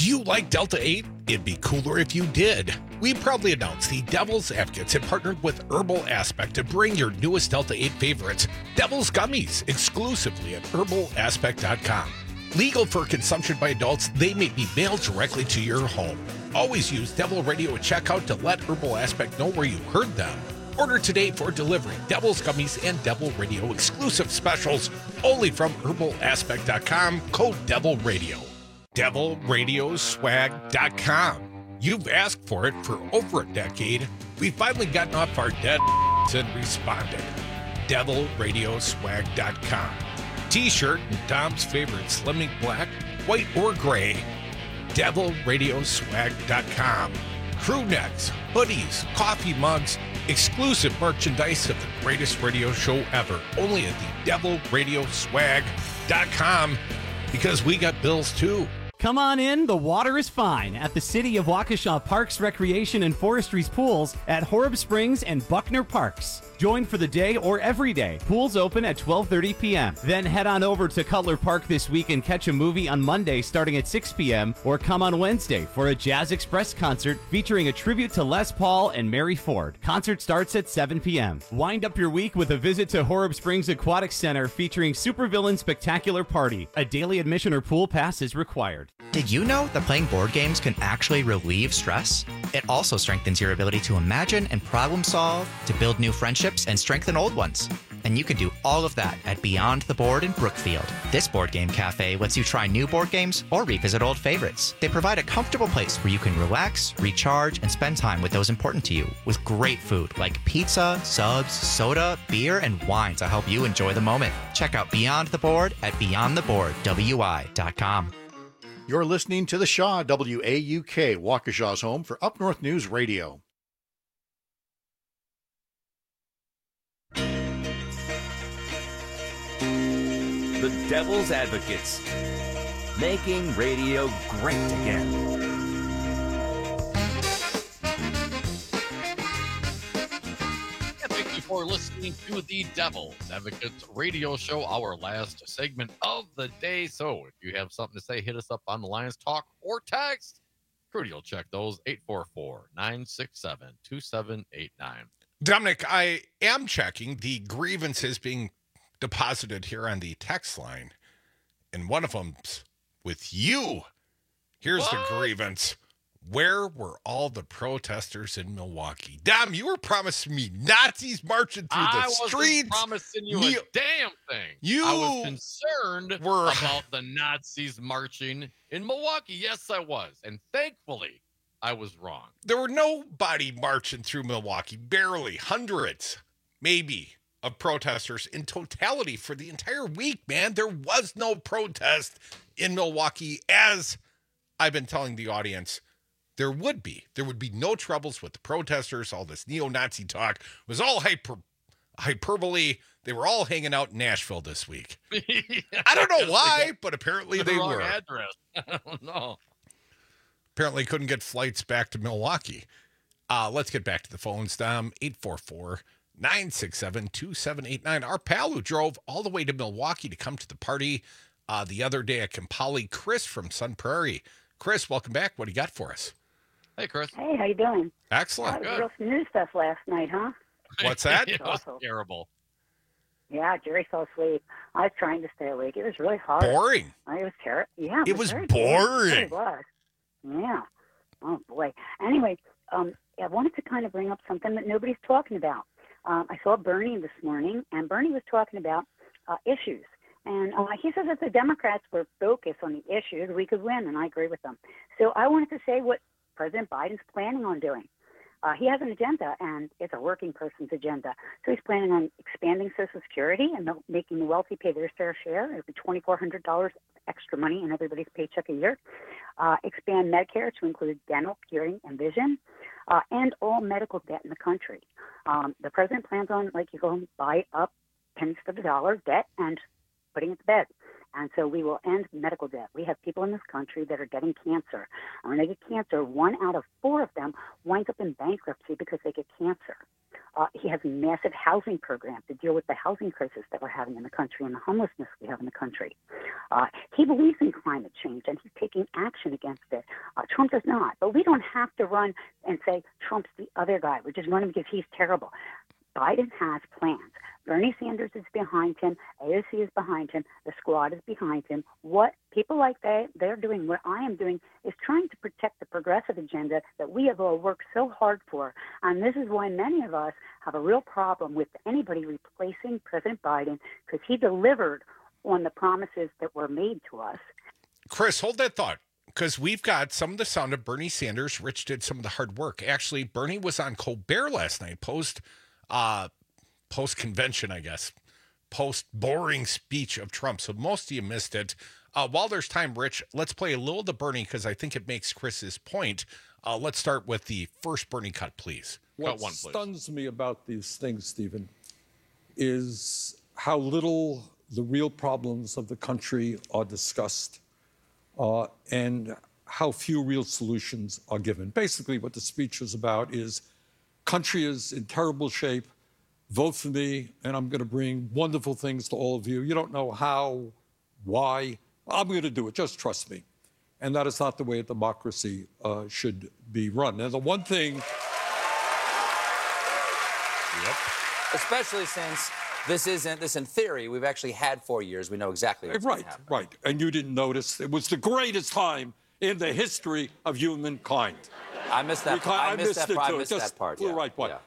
[SPEAKER 19] Do you like Delta eight? It'd be cooler if you did. We proudly announce the Devil's Advocates have partnered with Herbal Aspect to bring your newest Delta eight favorites, Devil's Gummies, exclusively at herbal aspect dot com. Legal for consumption by adults, they may be mailed directly to your home. Always use Devil Radio at checkout to let Herbal Aspect know where you heard them. Order today for delivery. Devil's Gummies and Devil Radio exclusive specials only from herbal aspect dot com, code Devil Radio. devil radio swag dot com. You've asked for it for over a decade. We've finally gotten off our dead and responded. devil radio swag dot com. T-shirt and Dom's favorite Slimming Black, white or gray. devil radio swag dot com. Crew necks, hoodies, coffee mugs, exclusive merchandise of the greatest radio show ever. Only at the devil radio swag dot com, because we got bills too.
[SPEAKER 12] Come on in, the water is fine at the City of Waukesha Parks, Recreation, and Forestry's pools at Horeb Springs and Buckner Parks. Join for the day or every day. Pools open at twelve thirty p.m. Then head on over to Cutler Park this week and catch a movie on Monday starting at six p.m. or come on Wednesday for a Jazz Express concert featuring a tribute to Les Paul and Mary Ford. Concert starts at seven p.m. Wind up your week with a visit to Horeb Springs Aquatic Center featuring Supervillain Spectacular Party. A daily admission or pool pass is required.
[SPEAKER 4] Did you know that playing board games can actually relieve stress? It also strengthens your ability to imagine and problem solve, to build new friendships and strengthen old ones. And you can do all of that at Beyond the Board in Brookfield. This board game cafe lets you try new board games or revisit old favorites. They provide a comfortable place where you can relax, recharge, and spend time with those important to you, with great food like pizza, subs, soda, beer, and wine to help you enjoy the moment. Check out Beyond the Board at beyond the board w i dot com.
[SPEAKER 15] You're listening to the Shaw, W A U K, Waukesha's home for Up North News Radio.
[SPEAKER 23] The Devil's Advocates, making radio great again.
[SPEAKER 20] Thank you for listening to the Devil's Advocates radio show, our last segment of the day. So if you have something to say, hit us up on the lines, talk or text. Crudy will check those, eight four four, nine six seven, two seven eight nine.
[SPEAKER 19] Dominic, I am checking the grievances being deposited here on the text line, and one of them's with you. Here's what? The grievance. Where were all the protesters in Milwaukee? Dom, you were promising me Nazis marching through the
[SPEAKER 20] I
[SPEAKER 19] streets.
[SPEAKER 20] I wasn't promising you, you a damn thing.
[SPEAKER 19] You
[SPEAKER 20] I was concerned
[SPEAKER 19] were
[SPEAKER 20] about the Nazis marching in Milwaukee. Yes, I was. And thankfully, I was wrong.
[SPEAKER 19] There were nobody marching through Milwaukee. Barely. Hundreds, maybe, of protesters in totality for the entire week, man. There was no protest in Milwaukee, as I've been telling the audience there would be. There would be no troubles with the protesters. All this neo-Nazi talk was all hyper, hyperbole. They were all hanging out in Nashville this week.
[SPEAKER 20] Yeah,
[SPEAKER 19] I don't know why, but apparently
[SPEAKER 20] the
[SPEAKER 19] they
[SPEAKER 20] wrong
[SPEAKER 19] were.
[SPEAKER 20] Address. I don't know.
[SPEAKER 19] Apparently couldn't get flights back to Milwaukee. Uh, let's get back to the phones, Dom. eight four four, nine six seven, two seven eight nine. Our pal who drove all the way to Milwaukee to come to the party uh, the other day at Kampali, Chris from Sun Prairie. Chris, welcome back. What do you got for us?
[SPEAKER 20] Hey, Chris.
[SPEAKER 17] Hey, how you doing?
[SPEAKER 19] Excellent.
[SPEAKER 17] Uh, real news stuff last night, huh?
[SPEAKER 19] What's that?
[SPEAKER 20] It was terrible.
[SPEAKER 17] Yeah, Jerry fell asleep. I was trying to stay awake. It was really hard.
[SPEAKER 19] Boring.
[SPEAKER 17] I was terrible. Yeah,
[SPEAKER 19] it,
[SPEAKER 17] it
[SPEAKER 19] was,
[SPEAKER 17] was very
[SPEAKER 19] boring.
[SPEAKER 17] It was. Yeah. Oh boy. Anyway, um, I wanted to kind of bring up something that nobody's talking about. Um, I saw Bernie this morning, and Bernie was talking about uh, issues. And uh, he says if the Democrats were focused on the issues, we could win, and I agree with them. So I wanted to say what President Biden's planning on doing. Uh, he has an agenda, and it's a working person's agenda. So he's planning on expanding Social Security and the, making the wealthy pay their fair share. It'll be twenty-four hundred dollars extra money in everybody's paycheck a year. Uh, expand Medicare to include dental, hearing, and vision, uh, and all medical debt in the country. Um, the president plans on, like, you go and buy up pennies to the dollar debt and putting it to bed. And so we will end medical debt. We have people in this country that are getting cancer. And when they get cancer, one out of four of them winds up in bankruptcy because they get cancer. Uh, he has a massive housing program to deal with the housing crisis that we're having in the country and the homelessness we have in the country. Uh, he believes in climate change, and he's taking action against it. Uh, Trump does not. But we don't have to run and say Trump's the other guy. We're just running because he's terrible. Biden has plans. Bernie Sanders is behind him. A O C is behind him. The squad is behind him. What people like they, they're doing, what I am doing, is trying to protect the progressive agenda that we have all worked so hard for. And this is why many of us have a real problem with anybody replacing President Biden, because he delivered on the promises that were made to us.
[SPEAKER 19] Chris, hold that thought, because we've got some of the sound of Bernie Sanders. Rich did some of the hard work. Actually, Bernie was on Colbert last night, post uh, post-convention, I guess, post-boring speech of Trump. So most of you missed it. Uh, while there's time, Rich, let's play a little of the Bernie, because I think it makes Chris's point. Uh, let's start with the first Bernie cut, please.
[SPEAKER 3] What
[SPEAKER 19] cut one, please.
[SPEAKER 3] stuns me about these things, Stephen, is how little the real problems of the country are discussed uh, and how few real solutions are given. Basically, what the speech was about is country is in terrible shape. Vote for me, and I'm going to bring wonderful things to all of you. You don't know how, why. I'm going to do it. Just trust me. And that is not the way a democracy uh, should be run. And the one thing...
[SPEAKER 5] Yep. Especially since this isn't, this in theory, we've actually had four years. We know exactly what's
[SPEAKER 3] Right,
[SPEAKER 5] happen.
[SPEAKER 3] right. And you didn't notice. It was the greatest time in the history of humankind.
[SPEAKER 5] I missed that.
[SPEAKER 3] We ca-
[SPEAKER 5] I
[SPEAKER 3] I
[SPEAKER 5] missed
[SPEAKER 3] missed
[SPEAKER 5] that.
[SPEAKER 3] it,
[SPEAKER 5] I
[SPEAKER 3] too.
[SPEAKER 5] missed
[SPEAKER 3] Just
[SPEAKER 5] that part.
[SPEAKER 3] flew
[SPEAKER 5] Yeah.
[SPEAKER 3] right by.
[SPEAKER 5] Yeah.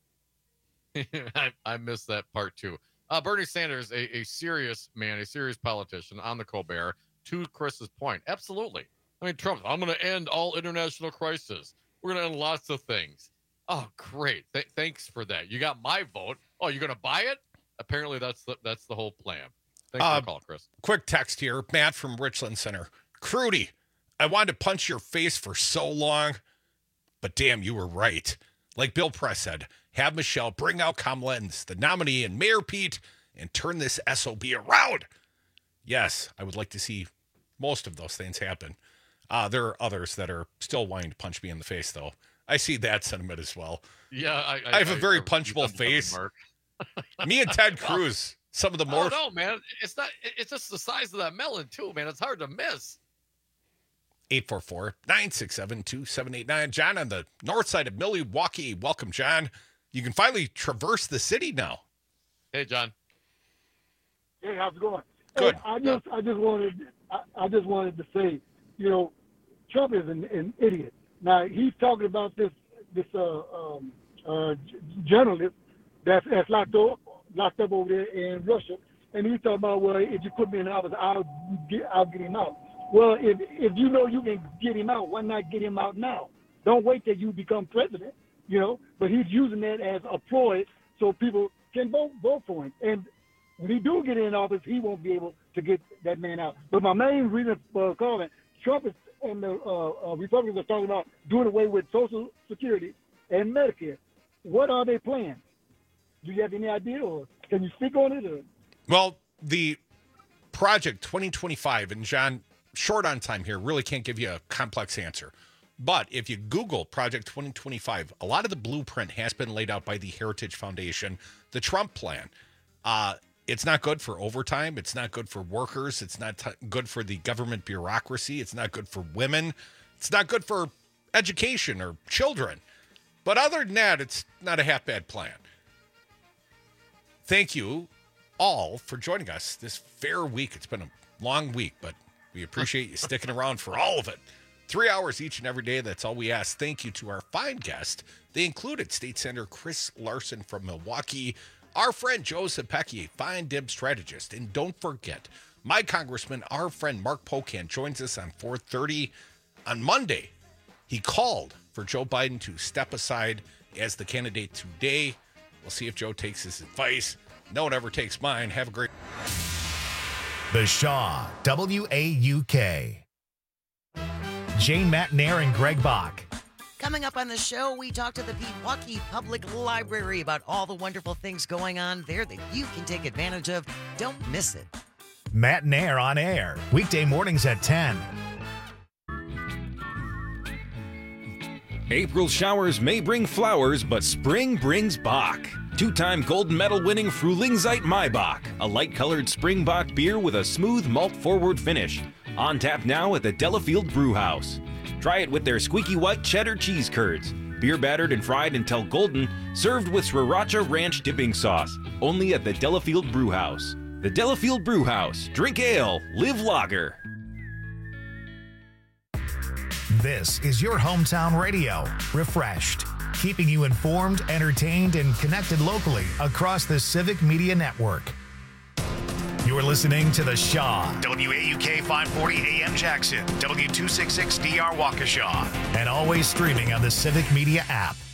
[SPEAKER 20] I, I missed that part too. Uh, Bernie Sanders, a, a serious man, a serious politician on the Colbert. To Chris's point, absolutely. I mean, Trump, I'm going to end all international crisis. We're going to end lots of things. Oh, great. Th- thanks for that. You got my vote. Oh, you're going to buy it? Apparently, that's the, that's the whole plan. Thanks
[SPEAKER 19] Uh,
[SPEAKER 20] for the call, Chris.
[SPEAKER 19] Quick text here. Matt from Richland Center. Crudy, I wanted to punch your face for so long, but damn, you were right. Like Bill Press said, have Michelle bring out Kamala as the nominee and Mayor Pete and turn this S O B around. Yes, I would like to see most of those things happen. Uh, there are others that are still wanting to punch me in the face, though. I see that sentiment as well.
[SPEAKER 20] Yeah, I, I,
[SPEAKER 19] I have a
[SPEAKER 20] I-
[SPEAKER 19] very
[SPEAKER 20] I-
[SPEAKER 19] punchable
[SPEAKER 20] I'm coming,
[SPEAKER 19] face.
[SPEAKER 20] Mark.
[SPEAKER 19] Me and Ted Cruz, some of the more...
[SPEAKER 20] Oh, no, man. It's not. it- It's just the size of that melon, too, man. It's hard to miss.
[SPEAKER 19] eight four four, nine six seven, two seven eight nine. John on the north side of Milwaukee. Welcome, John. You can finally traverse the city now.
[SPEAKER 20] Hey, John.
[SPEAKER 18] Hey, how's it going?
[SPEAKER 19] Good.
[SPEAKER 18] Hey, I just, I just wanted, I, I just wanted to say, you know, Trump is an, an idiot. Now he's talking about this, this uh, um, uh, j- journalist that's, that's locked up, locked up over there in Russia, and he's talking about, well, if you put me in the office, I'll get, I'll get him out. Well, if if you know you can get him out, why not get him out now? Don't wait till you become president, you know. But he's using that as a ploy so people can vote vote for him. And when he do get in office, he won't be able to get that man out. But my main reason for calling, Trump is, and the uh, uh, Republicans are talking about doing away with Social Security and Medicare. What are their plans? Do you have any idea, or can you speak on it? Or?
[SPEAKER 19] Well, the Project twenty twenty-five, and John, short on time here, really can't give you a complex answer. But if you Google Project twenty twenty-five, a lot of the blueprint has been laid out by the Heritage Foundation, the Trump plan. Uh, it's not good for overtime. It's not good for workers. It's not t- good for the government bureaucracy. It's not good for women. It's not good for education or children. But other than that, it's not a half bad plan. Thank you all for joining us this fair week. It's been a long week, but we appreciate you sticking around for all of it. Three hours each and every day. That's all we ask. Thank you to our fine guests. They included State Senator Chris Larson from Milwaukee, our friend Joe Zepecki, a fine D I B strategist. And don't forget, my congressman, our friend Mark Pocan, joins us on four thirty on Monday. He called for Joe Biden to step aside as the candidate today. We'll see if Joe takes his advice. No one ever takes mine. Have a great...
[SPEAKER 1] The Shaw, W A U K. Jane Matnair and Greg Bach.
[SPEAKER 21] Coming up on the show, we talk to the Pewaukee Public Library about all the wonderful things going on there that you can take advantage of. Don't miss it.
[SPEAKER 1] Matt Nair on air, weekday mornings at ten.
[SPEAKER 6] April showers may bring flowers, but spring brings Bach. Two-time gold medal winning Frühlingszeit Maibach, a light-colored spring Bach beer with a smooth malt-forward finish. On tap now at the Delafield Brewhouse. Try it with their squeaky white cheddar cheese curds. Beer battered and fried until golden, served with Sriracha Ranch dipping sauce. Only at the Delafield Brewhouse. The Delafield Brewhouse. Drink ale, live lager.
[SPEAKER 1] This is your hometown radio, refreshed, keeping you informed, entertained, and connected locally across the Civic Media Network. You're listening to The Shaw, W A U K five forty A M Jackson, W two sixty-six D R Waukesha, and always streaming on the Civic Media app.